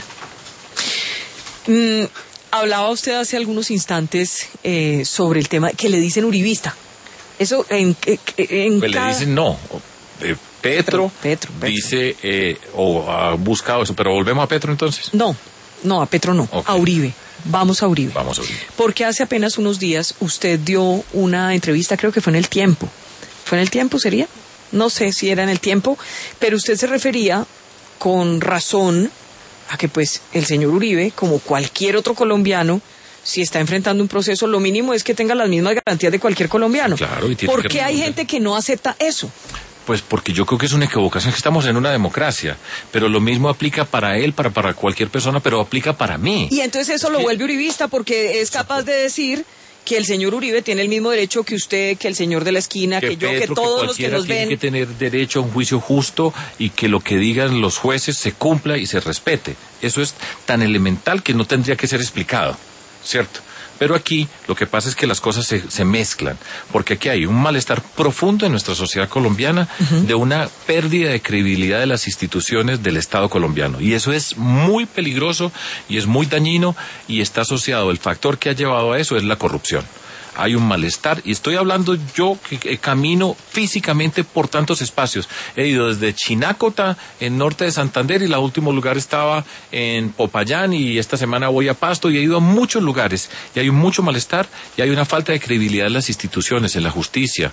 Hablaba usted hace algunos instantes sobre el tema que le dicen uribista. Eso pues le dicen no. Petro dice o ha buscado eso, pero volvemos a Petro entonces. No, a Petro no, okay. A Uribe. Vamos a Uribe. Porque hace apenas unos días usted dio una entrevista, creo que fue en El Tiempo. ¿Fue en El Tiempo, sería? No sé si era en El Tiempo, pero usted se refería con razón a que pues el señor Uribe, como cualquier otro colombiano, si está enfrentando un proceso, lo mínimo es que tenga las mismas garantías de cualquier colombiano. Claro, ¿Por qué hay gente que no acepta eso? Pues porque yo creo que es una equivocación, que estamos en una democracia, pero lo mismo aplica para él, para cualquier persona, pero aplica para mí. Y entonces eso lo vuelve uribista, porque es capaz de decir que el señor Uribe tiene el mismo derecho que usted, que el señor de la esquina, que yo, que todos los que nos ven. Tiene que tener derecho a un juicio justo, y que lo que digan los jueces se cumpla y se respete. Eso es tan elemental que no tendría que ser explicado, ¿cierto? Pero aquí lo que pasa es que las cosas se mezclan, porque aquí hay un malestar profundo en nuestra sociedad colombiana, de una pérdida de credibilidad de las instituciones del Estado colombiano, y eso es muy peligroso y es muy dañino, y está asociado, el factor que ha llevado a eso es la corrupción. hay un malestar, y estoy hablando yo que camino físicamente por tantos espacios. He ido desde Chinácota, en norte de Santander, y el último lugar estaba en Popayán, y esta semana voy a Pasto, y he ido a muchos lugares, y hay mucho malestar, y hay una falta de credibilidad en las instituciones, en la justicia,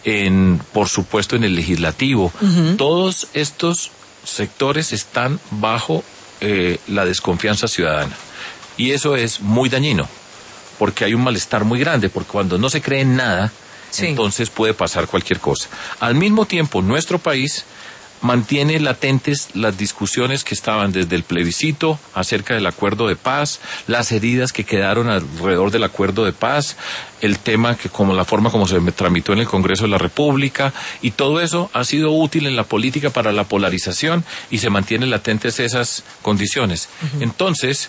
por supuesto en el legislativo. Todos estos sectores están bajo la desconfianza ciudadana, y eso es muy dañino, porque hay un malestar muy grande, porque cuando no se cree en nada, entonces puede pasar cualquier cosa. Al mismo tiempo, nuestro país mantiene latentes las discusiones que estaban desde el plebiscito acerca del acuerdo de paz, las heridas que quedaron alrededor del acuerdo de paz, el tema que como la forma como se tramitó en el Congreso de la República, y todo eso ha sido útil en la política para la polarización, y se mantienen latentes esas condiciones. Entonces,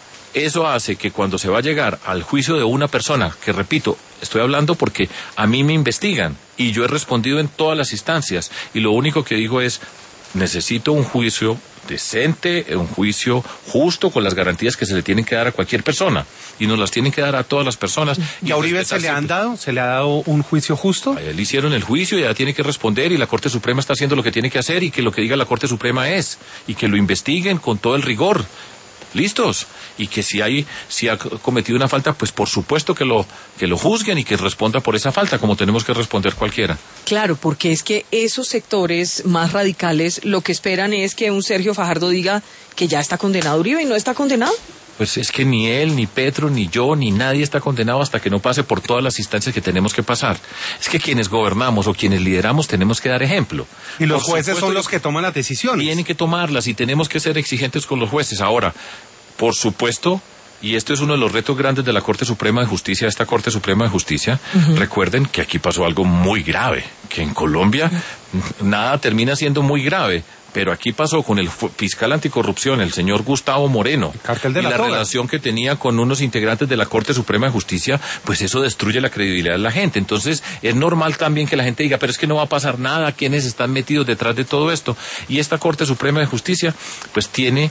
eso hace que cuando se va a llegar al juicio de una persona, que repito, estoy hablando porque a mí me investigan y yo he respondido en todas las instancias, y lo único que digo es, necesito un juicio decente, un juicio justo, con las garantías que se le tienen que dar a cualquier persona, y nos las tienen que dar a todas las personas. ¿Y a Uribe se le han dado? ¿Se le ha dado un juicio justo? A él hicieron el juicio y ya tiene que responder, y la Corte Suprema está haciendo lo que tiene que hacer, y que lo que diga la Corte Suprema es, y que lo investiguen con todo el rigor. Listos, y que si ha cometido una falta, pues por supuesto que lo juzguen y que responda por esa falta, como tenemos que responder cualquiera. Claro, porque es que esos sectores más radicales lo que esperan es que un Sergio Fajardo diga que ya está condenado Uribe, y no está condenado. Pues es que ni él, ni Petro, ni yo, ni nadie está condenado hasta que no pase por todas las instancias que tenemos que pasar. Es que quienes gobernamos o quienes lideramos tenemos que dar ejemplo. Y los jueces son los que toman las decisiones. Tienen que tomarlas, y tenemos que ser exigentes con los jueces. Ahora, por supuesto, y esto es uno de los retos grandes de la Corte Suprema de Justicia, esta Corte Suprema de Justicia, recuerden que aquí pasó algo muy grave, que en Colombia nada termina siendo muy grave. Pero aquí pasó con el fiscal anticorrupción, el señor Gustavo Moreno, y la relación que tenía con unos integrantes de la Corte Suprema de Justicia, pues eso destruye la credibilidad de la gente. Entonces, es normal también que la gente diga, pero es que no va a pasar nada, ¿quiénes están metidos detrás de todo esto? Y esta Corte Suprema de Justicia, pues tiene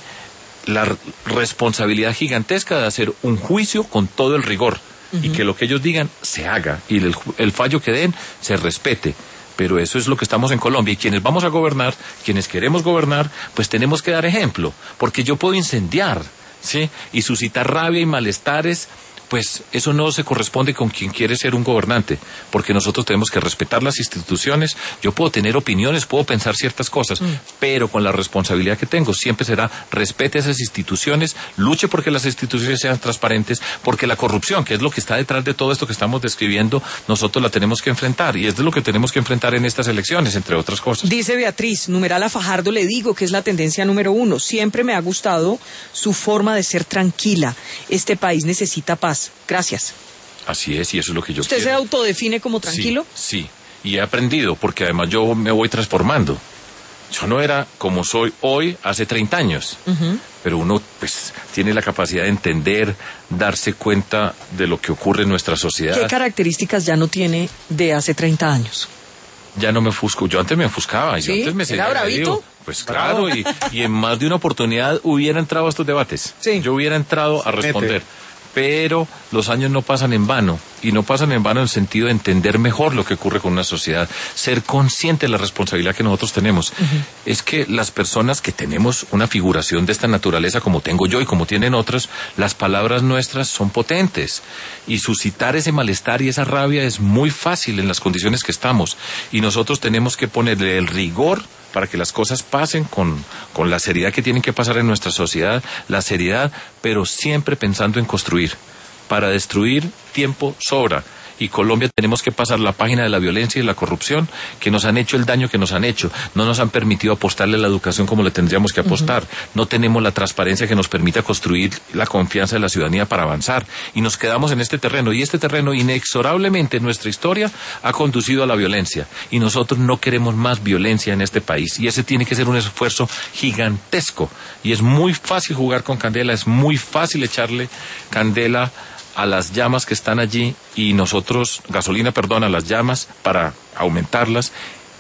la responsabilidad gigantesca de hacer un juicio con todo el rigor, y que lo que ellos digan se haga, y el fallo que den se respete. Pero eso es lo que estamos en Colombia, y quienes vamos a gobernar, quienes queremos gobernar, pues tenemos que dar ejemplo, porque yo puedo incendiar, ¿sí?, y suscitar rabia y malestares, pues eso no se corresponde con quien quiere ser un gobernante, porque nosotros tenemos que respetar las instituciones. Yo puedo tener opiniones, puedo pensar ciertas cosas, pero con la responsabilidad que tengo siempre será respete esas instituciones, luche porque las instituciones sean transparentes, porque la corrupción, que es lo que está detrás de todo esto que estamos describiendo, nosotros la tenemos que enfrentar, y es de lo que tenemos que enfrentar en estas elecciones, entre otras cosas. Dice Beatriz, numeral a Fajardo le digo que es la tendencia número 1. Siempre me ha gustado su forma de ser tranquila. Este país necesita paz. Gracias. Así es, y eso es lo que yo ¿Usted quiero. se autodefine como tranquilo? Sí, y he aprendido, porque además yo me voy transformando. Yo no era como soy hoy hace 30 años, pero uno pues tiene la capacidad de entender, darse cuenta de lo que ocurre en nuestra sociedad. ¿Qué características ya no tiene de hace 30 años? Ya no me ofusco, yo antes me ofuscaba, ¿Sí? yo antes me ¿Era bravito? Pues claro, y en más de una oportunidad hubiera entrado a estos debates. Sí. Yo hubiera entrado a responder. Pero los años no pasan en vano, y no pasan en vano en el sentido de entender mejor lo que ocurre con una sociedad, ser consciente de la responsabilidad que nosotros tenemos. Es que las personas que tenemos una figuración de esta naturaleza, como tengo yo y como tienen otras, las palabras nuestras son potentes, y suscitar ese malestar y esa rabia es muy fácil en las condiciones que estamos, y nosotros tenemos que ponerle el rigor para que las cosas pasen con la seriedad que tienen que pasar en nuestra sociedad, la seriedad, pero siempre pensando en construir. Para destruir, tiempo sobra. Y Colombia tenemos que pasar la página de la violencia y de la corrupción, que nos han hecho el daño que nos han hecho. No nos han permitido apostarle a la educación como le tendríamos que apostar. No tenemos la transparencia que nos permita construir la confianza de la ciudadanía para avanzar. Y nos quedamos en este terreno. Y este terreno, inexorablemente en nuestra historia, ha conducido a la violencia. Y nosotros no queremos más violencia en este país. Y ese tiene que ser un esfuerzo gigantesco. Y es muy fácil jugar con candela, es muy fácil echarle candela a las llamas que están allí, y nosotros, gasolina, a las llamas para aumentarlas,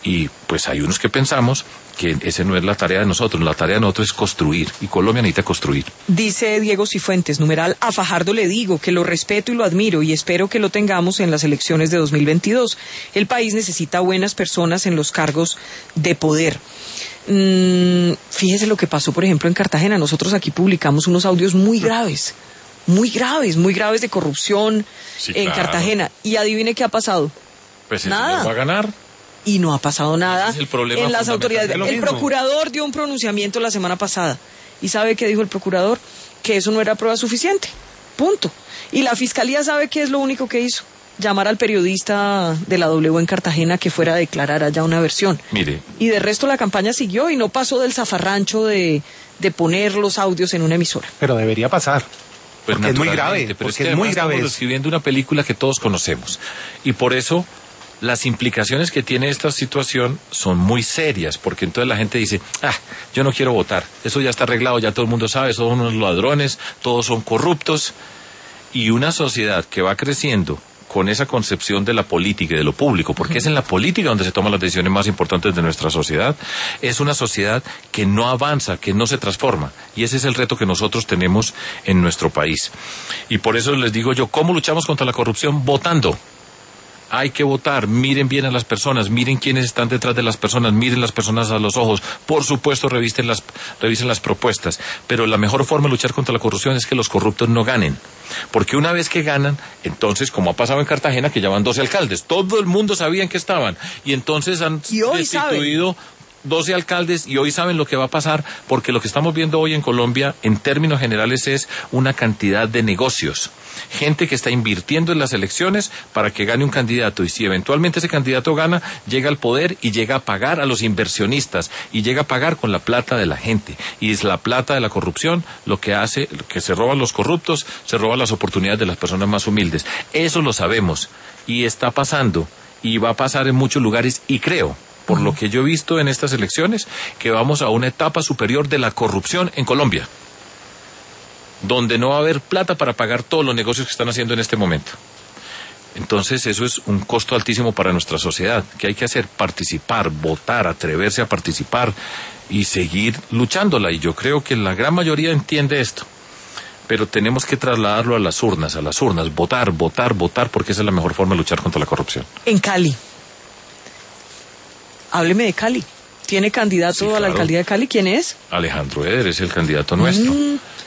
Y pues hay unos que pensamos que esa no es la tarea de nosotros, la tarea de nosotros es construir, y Colombia necesita construir. Dice Diego Cifuentes, numeral, a Fajardo le digo que lo respeto y lo admiro y espero que lo tengamos en las elecciones de 2022. El país necesita buenas personas en los cargos de poder. Fíjese lo que pasó, por ejemplo, en Cartagena. Nosotros aquí publicamos unos audios muy graves de corrupción en Cartagena. Y adivine qué ha pasado. Pues nada. Va a ganar. Y no ha pasado nada es el problema en las autoridades. El procurador dio un pronunciamiento la semana pasada. ¿Y sabe qué dijo el procurador? Que eso no era prueba suficiente. Punto. Y la fiscalía sabe qué es lo único que hizo. Llamar al periodista de la W en Cartagena que fuera a declarar allá una versión. Mire. Y de resto la campaña siguió y no pasó del zafarrancho de poner los audios en una emisora. Pero debería pasar. Pues porque es muy grave. Pero Porque es muy grave. Estamos escribiendo una película que todos conocemos. Y por eso las implicaciones que tiene esta situación son muy serias, porque entonces la gente dice, yo no quiero votar, eso ya está arreglado, ya todo el mundo sabe, son unos ladrones, todos son corruptos, y una sociedad que va creciendo con esa concepción de la política y de lo público, porque es en la política donde se toman las decisiones más importantes de nuestra sociedad, es una sociedad que no avanza, que no se transforma, y ese es el reto que nosotros tenemos en nuestro país. Y por eso les digo yo, ¿cómo luchamos contra la corrupción? Votando. Hay que votar, miren bien a las personas, miren quiénes están detrás de las personas, miren las personas a los ojos, por supuesto revisen las propuestas, pero la mejor forma de luchar contra la corrupción es que los corruptos no ganen, porque una vez que ganan, entonces como ha pasado en Cartagena, que ya van 12 alcaldes, todo el mundo sabía en qué estaban, y entonces han destituido 12 alcaldes y hoy saben lo que va a pasar, porque lo que estamos viendo hoy en Colombia en términos generales es una cantidad de negocios, gente que está invirtiendo en las elecciones para que gane un candidato, y si eventualmente ese candidato gana, llega al poder y llega a pagar a los inversionistas y llega a pagar con la plata de la gente, y es la plata de la corrupción lo que hace que se roban los corruptos, se roban las oportunidades de las personas más humildes. Eso lo sabemos y está pasando y va a pasar en muchos lugares, y creo, por lo que yo he visto en estas elecciones, que vamos a una etapa superior de la corrupción en Colombia, donde no va a haber plata para pagar todos los negocios que están haciendo en este momento. Entonces eso es un costo altísimo para nuestra sociedad. ¿Qué hay que hacer? Participar, votar, atreverse a participar y seguir luchándola. Y yo creo que la gran mayoría entiende esto. Pero tenemos que trasladarlo a las urnas, votar, porque esa es la mejor forma de luchar contra la corrupción. En Cali. Hábleme de Cali. ¿Tiene candidato a la alcaldía de Cali? ¿Quién es? Alejandro Eder es el candidato nuestro.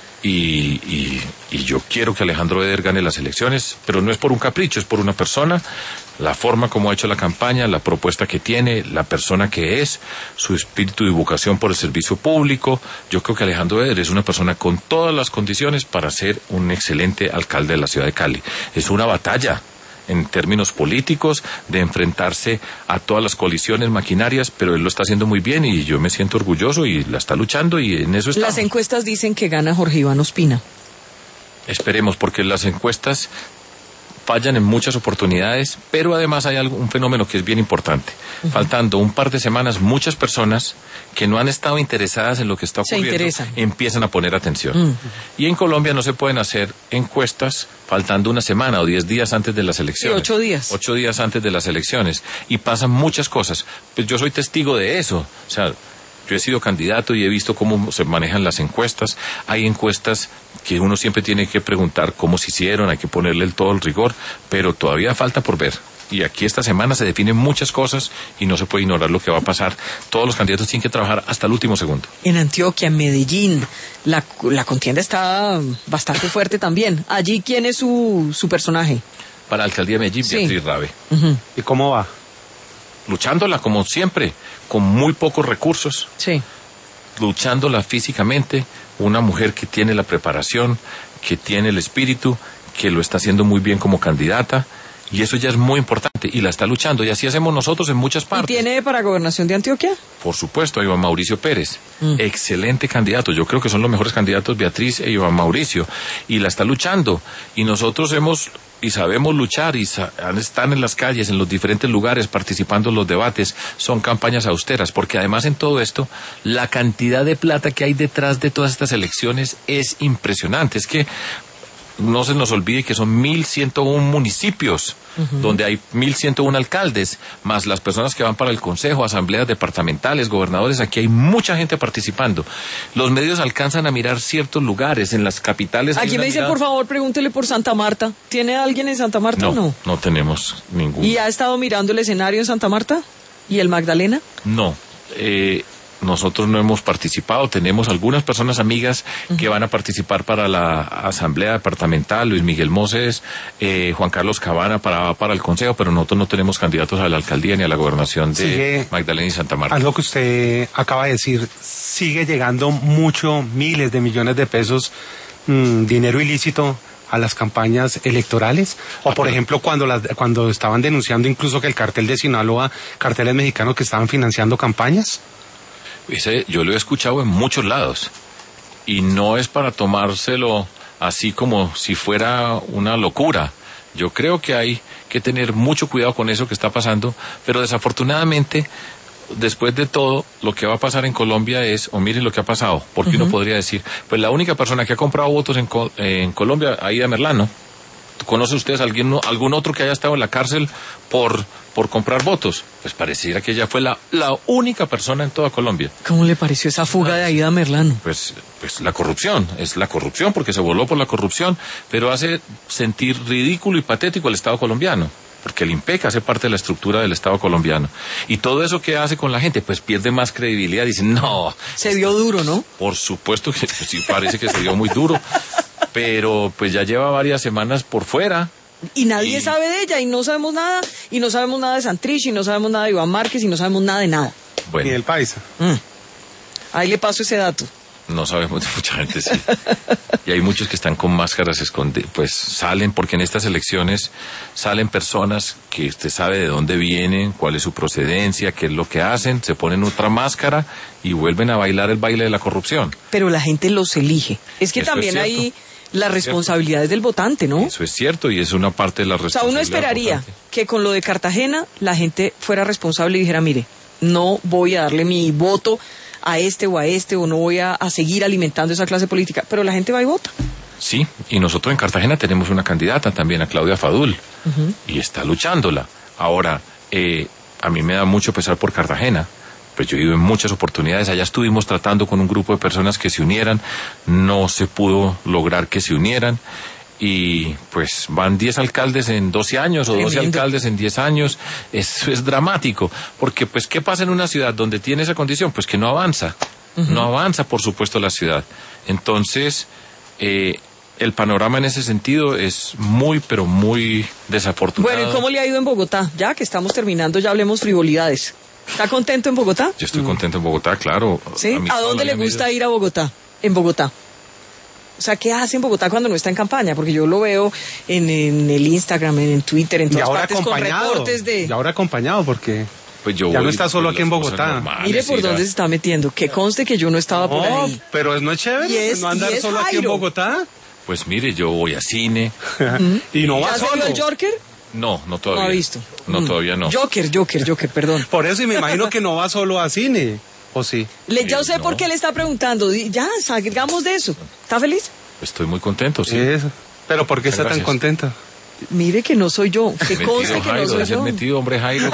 Y yo quiero que Alejandro Eder gane las elecciones, pero no es por un capricho, es por una persona, la forma como ha hecho la campaña, la propuesta que tiene, la persona que es, su espíritu y vocación por el servicio público. Yo creo que Alejandro Eder es una persona con todas las condiciones para ser un excelente alcalde de la ciudad de Cali. Es una batalla en términos políticos, de enfrentarse a todas las colisiones maquinarias, pero él lo está haciendo muy bien y yo me siento orgulloso y la está luchando y en eso estamos. Las encuestas dicen que gana Jorge Iván Ospina. Esperemos, porque las encuestas fallan en muchas oportunidades, pero además hay un fenómeno que es bien importante. Faltando un par de semanas, muchas personas que no han estado interesadas en lo que está ocurriendo empiezan a poner atención. Y en Colombia no se pueden hacer encuestas faltando una semana o 10 días antes de las elecciones. 8 días. 8 días antes de las elecciones. Y pasan muchas cosas. Pues yo soy testigo de eso. O sea, yo he sido candidato y he visto cómo se manejan las encuestas. Hay encuestas que uno siempre tiene que preguntar cómo se hicieron, hay que ponerle todo el rigor, pero todavía falta por ver. Y aquí esta semana se definen muchas cosas y no se puede ignorar lo que va a pasar. Todos los candidatos tienen que trabajar hasta el último segundo. En Antioquia, en Medellín, la contienda está bastante fuerte también. Allí, ¿quién es su personaje? Para la alcaldía de Medellín, sí. Beatriz Rabe. ¿Y cómo va? Luchándola como siempre, con muy pocos recursos. Sí. Luchándola físicamente, una mujer que tiene la preparación, que tiene el espíritu, que lo está haciendo muy bien como candidata. Y eso ya es muy importante, y la está luchando, y así hacemos nosotros en muchas partes. ¿Y tiene para gobernación de Antioquia? Por supuesto, Iván Mauricio Pérez, excelente candidato, yo creo que son los mejores candidatos Beatriz e Iván Mauricio, y la está luchando, y nosotros sabemos luchar, y están en las calles, en los diferentes lugares, participando en los debates, son campañas austeras, porque además en todo esto, la cantidad de plata que hay detrás de todas estas elecciones es impresionante, es que no se nos olvide que son 1.101 municipios, donde hay 1.101 alcaldes, más las personas que van para el consejo, asambleas departamentales, gobernadores. Aquí hay mucha gente participando. Los medios alcanzan a mirar ciertos lugares, en las capitales. Aquí me dicen, por favor, pregúntele por Santa Marta. ¿Tiene alguien en Santa Marta o no? No tenemos ninguno. ¿Y ha estado mirando el escenario en Santa Marta? ¿Y el Magdalena? No, nosotros no hemos participado. Tenemos algunas personas amigas que van a participar para la asamblea departamental, Luis Miguel Moses, Juan Carlos Cabana para el consejo, pero nosotros no tenemos candidatos a la alcaldía ni a la gobernación de Magdalena y Santa Marta. Algo que usted acaba de decir, sigue llegando miles de millones de pesos, dinero ilícito a las campañas electorales, o por ejemplo cuando estaban denunciando incluso que el cartel de Sinaloa, carteles mexicanos que estaban financiando campañas. Yo lo he escuchado en muchos lados y no es para tomárselo así como si fuera una locura. Yo creo que hay que tener mucho cuidado con eso que está pasando, pero desafortunadamente, después de todo, lo que va a pasar en Colombia es, o miren lo que ha pasado, porque uno podría decir, pues la única persona que ha comprado votos en Colombia, Aida Merlán, ¿no? ¿Conoce ustedes algún otro que haya estado en la cárcel por comprar votos? Pues pareciera que ella fue la única persona en toda Colombia. ¿Cómo le pareció esa fuga de Aida Merlano? Pues la corrupción, es la corrupción porque se voló por la corrupción, pero hace sentir ridículo y patético al Estado colombiano, porque el IMPEC hace parte de la estructura del Estado colombiano. Y todo eso que hace con la gente, pues pierde más credibilidad. Dicen, no. Se dio duro, ¿no? Por supuesto que pues, sí, parece que se dio muy duro. Pero pues ya lleva varias semanas por fuera. Y nadie sabe de ella, y no sabemos nada, y no sabemos nada de Santrich, y no sabemos nada de Iván Márquez, y no sabemos nada de nada. Bueno. Ni del Paisa. Ahí le paso ese dato. No sabemos de mucha gente, sí. Y hay muchos que están con máscaras escondidas, pues salen, porque en estas elecciones salen personas que usted sabe de dónde vienen, cuál es su procedencia, qué es lo que hacen, se ponen otra máscara y vuelven a bailar el baile de la corrupción. Pero la gente los elige. Es que Eso también es hay las responsabilidades del votante, ¿no? Eso es cierto y es una parte de la responsabilidad. O sea, uno esperaría que con lo de Cartagena la gente fuera responsable y dijera, mire, no voy a darle mi voto a este o no voy a seguir alimentando esa clase política, pero la gente va y vota. Sí, y nosotros en Cartagena tenemos una candidata también, a Claudia Fadul, y está luchándola. Ahora, a mí me da mucho pesar por Cartagena, pues yo he ido en muchas oportunidades, allá estuvimos tratando con un grupo de personas que se unieran, no se pudo lograr que se unieran, y pues van 10 alcaldes en 12 años o 12 alcaldes en 10 años. Eso es dramático, porque pues ¿qué pasa en una ciudad donde tiene esa condición? Pues que no avanza, no avanza por supuesto la ciudad. Entonces el panorama en ese sentido es muy pero muy desafortunado. Bueno, ¿y cómo le ha ido en Bogotá? Ya que estamos terminando, ya hablemos frivolidades. ¿Está contento en Bogotá? Yo estoy contento en Bogotá, claro. ¿Sí? ¿A dónde le gusta ir a Bogotá? En Bogotá. O sea, ¿qué hace en Bogotá cuando no está en campaña? Porque yo lo veo en el Instagram, en Twitter, en todas partes con reportes de... Y ahora acompañado porque pues yo ya no está solo aquí en Bogotá. Mire por dónde se está metiendo. Que conste que yo no estaba por ahí. Pero no es chévere no andar solo aquí en Bogotá. Pues mire, yo voy a cine. Y no va solo. ¿Ya se vio el Joker? No todavía. No ha visto. No, todavía no. Joker, perdón. Por eso, y me imagino que no va solo a cine. ¿O sí? Ya sé por qué le está preguntando. Ya, salgamos de eso. ¿Está feliz? Estoy muy contento, sí. Eso. ¿Pero por qué está tan contenta? Mire que no soy yo. Que conste que no soy yo. Metido, hombre, Jairo.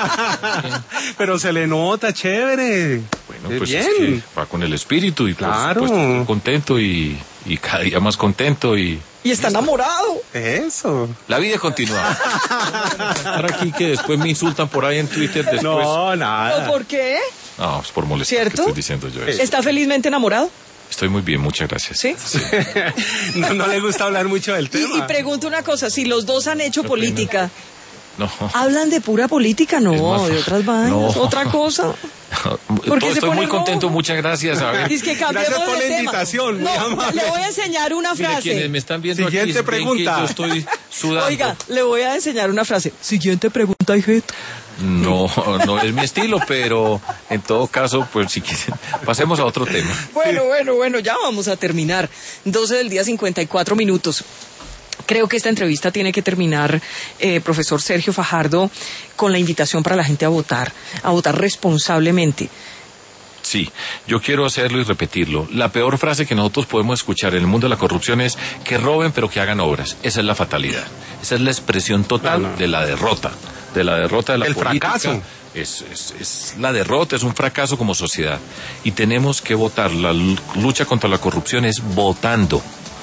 Pero se le nota chévere. Bueno, pues bien. Es que va con el espíritu y claro. Pues estoy contento y cada día más contento y está enamorado. Eso. La vida continúa. Ahora aquí que después me insultan por ahí en Twitter después. No, nada. ¿Pero por qué? No, es por molestar. ¿Cierto? Que estoy diciendo yo eso. ¿Está felizmente enamorado? Estoy muy bien, muchas gracias. ¿Sí? No le gusta hablar mucho del tema. Y pregunto una cosa, si los dos han hecho política, no. ¿hablan de pura política? No, de otras vainas, otra cosa. Estoy muy contento, muchas gracias. A ver. Es que gracias por la tema. invitación. No, le voy a enseñar una frase. Mire, quienes me están viendo Siguiente aquí, pregunta. Que yo estoy sudando. Oiga, le voy a enseñar una frase. Siguiente pregunta, hijeto. No es mi estilo, pero en todo caso, pues si quieren, pasemos a otro tema. Bueno, ya vamos a terminar. 12 del día, 54 minutos. Creo que esta entrevista tiene que terminar, profesor Sergio Fajardo, con la invitación para la gente a votar responsablemente. Sí, yo quiero hacerlo y repetirlo. La peor frase que nosotros podemos escuchar en el mundo de la corrupción es que roben pero que hagan obras. Esa es la fatalidad. Esa es la expresión total de la derrota. De la derrota de la política. Fracaso. Es la derrota, es un fracaso como sociedad. Y tenemos que votar. La lucha contra la corrupción es votando.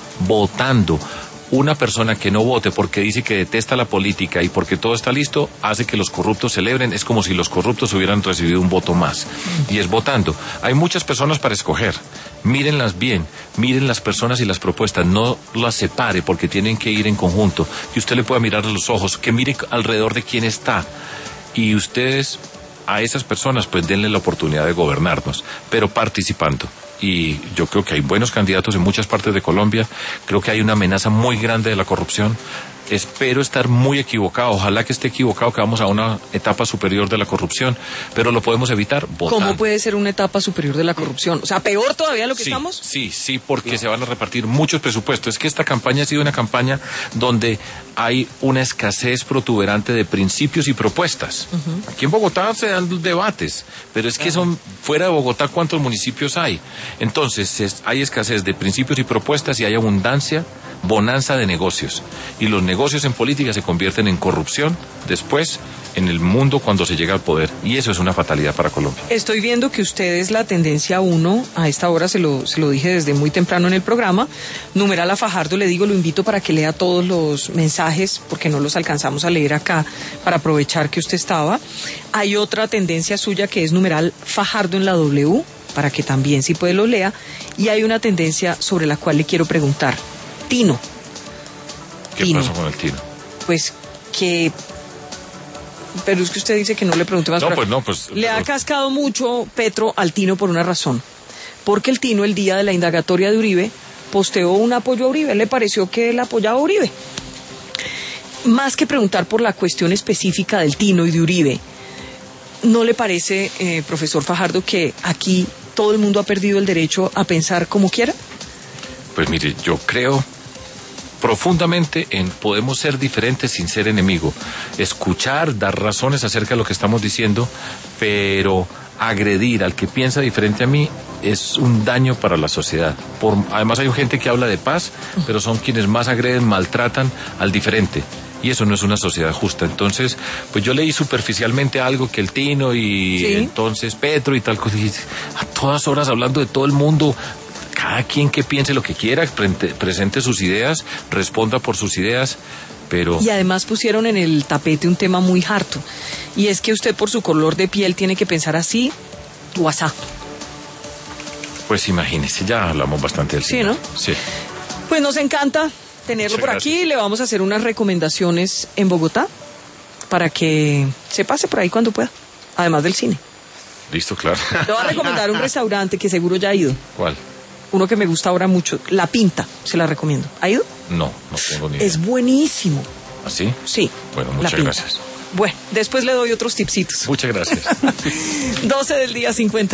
Una persona que no vote porque dice que detesta la política y porque todo está listo, hace que los corruptos celebren. Es como si los corruptos hubieran recibido un voto más. Y es votando. Hay muchas personas para escoger. Mírenlas bien, miren las personas y las propuestas, no las separe porque tienen que ir en conjunto. Y usted le pueda mirar a los ojos, que mire alrededor de quién está. Y ustedes, a esas personas, pues denle la oportunidad de gobernarnos, pero participando. Y yo creo que hay buenos candidatos en muchas partes de Colombia. Creo que hay una amenaza muy grande de la corrupción. Espero estar muy equivocado. Ojalá que esté equivocado, que vamos a una etapa superior de la corrupción, pero lo podemos evitar votando. ¿Cómo puede ser una etapa superior de la corrupción? O sea, ¿peor todavía lo que estamos? Sí, porque se van a repartir muchos presupuestos. Es que esta campaña ha sido una campaña donde hay una escasez protuberante de principios y propuestas. Aquí en Bogotá se dan debates, pero es que son fuera de Bogotá, ¿cuántos municipios hay? Entonces, hay escasez de principios y propuestas y hay abundancia, bonanza de negocios. Y los negocios en política se convierten en corrupción después en el mundo cuando se llega al poder. Y eso es una fatalidad para Colombia. Estoy viendo que usted es la tendencia 1, a esta hora se lo dije desde muy temprano en el programa. Numeral a Fajardo, le digo, lo invito para que lea todos los mensajes, porque no los alcanzamos a leer acá, para aprovechar que usted estaba. Hay otra tendencia suya que es numeral Fajardo en la W, para que también, si puede, lo lea. Y hay una tendencia sobre la cual le quiero preguntar. Tino. ¿Qué pasa con el Tino? Pues que... Pero es que usted dice que no le pregunte más. Le ha cascado mucho Petro al Tino por una razón. Porque el Tino, el día de la indagatoria de Uribe, posteó un apoyo a Uribe. Le pareció que él apoyaba a Uribe. Más que preguntar por la cuestión específica del Tino y de Uribe, ¿no le parece, profesor Fajardo, que aquí todo el mundo ha perdido el derecho a pensar como quiera? Pues mire, yo creo profundamente en podemos ser diferentes sin ser enemigo, escuchar, dar razones acerca de lo que estamos diciendo, pero agredir al que piensa diferente a mí es un daño para la sociedad. Además hay gente que habla de paz, pero son quienes más agreden, maltratan al diferente. Y eso no es una sociedad justa. Entonces, pues yo leí superficialmente algo que el Tino y entonces Petro y tal cosa, y a todas horas hablando de todo el mundo. Cada quien que piense lo que quiera, presente sus ideas, responda por sus ideas, pero... Y además pusieron en el tapete un tema muy harto, y es que usted por su color de piel tiene que pensar así o asá. Pues imagínese, ya hablamos bastante del tema. Sí, ¿no? Sí. Pues nos encanta tenerlo por aquí. Le vamos a hacer unas recomendaciones en Bogotá para que se pase por ahí cuando pueda, además del cine. Listo, claro. Le voy a recomendar un restaurante que seguro ya ha ido. ¿Cuál? Uno que me gusta ahora mucho, La Pinta, se la recomiendo. ¿Ha ido? No tengo ni idea. Es buenísimo. ¿Ah, sí? Sí. Bueno, muchas gracias. Bueno, después le doy otros tipsitos. Muchas gracias. 12 del día 50.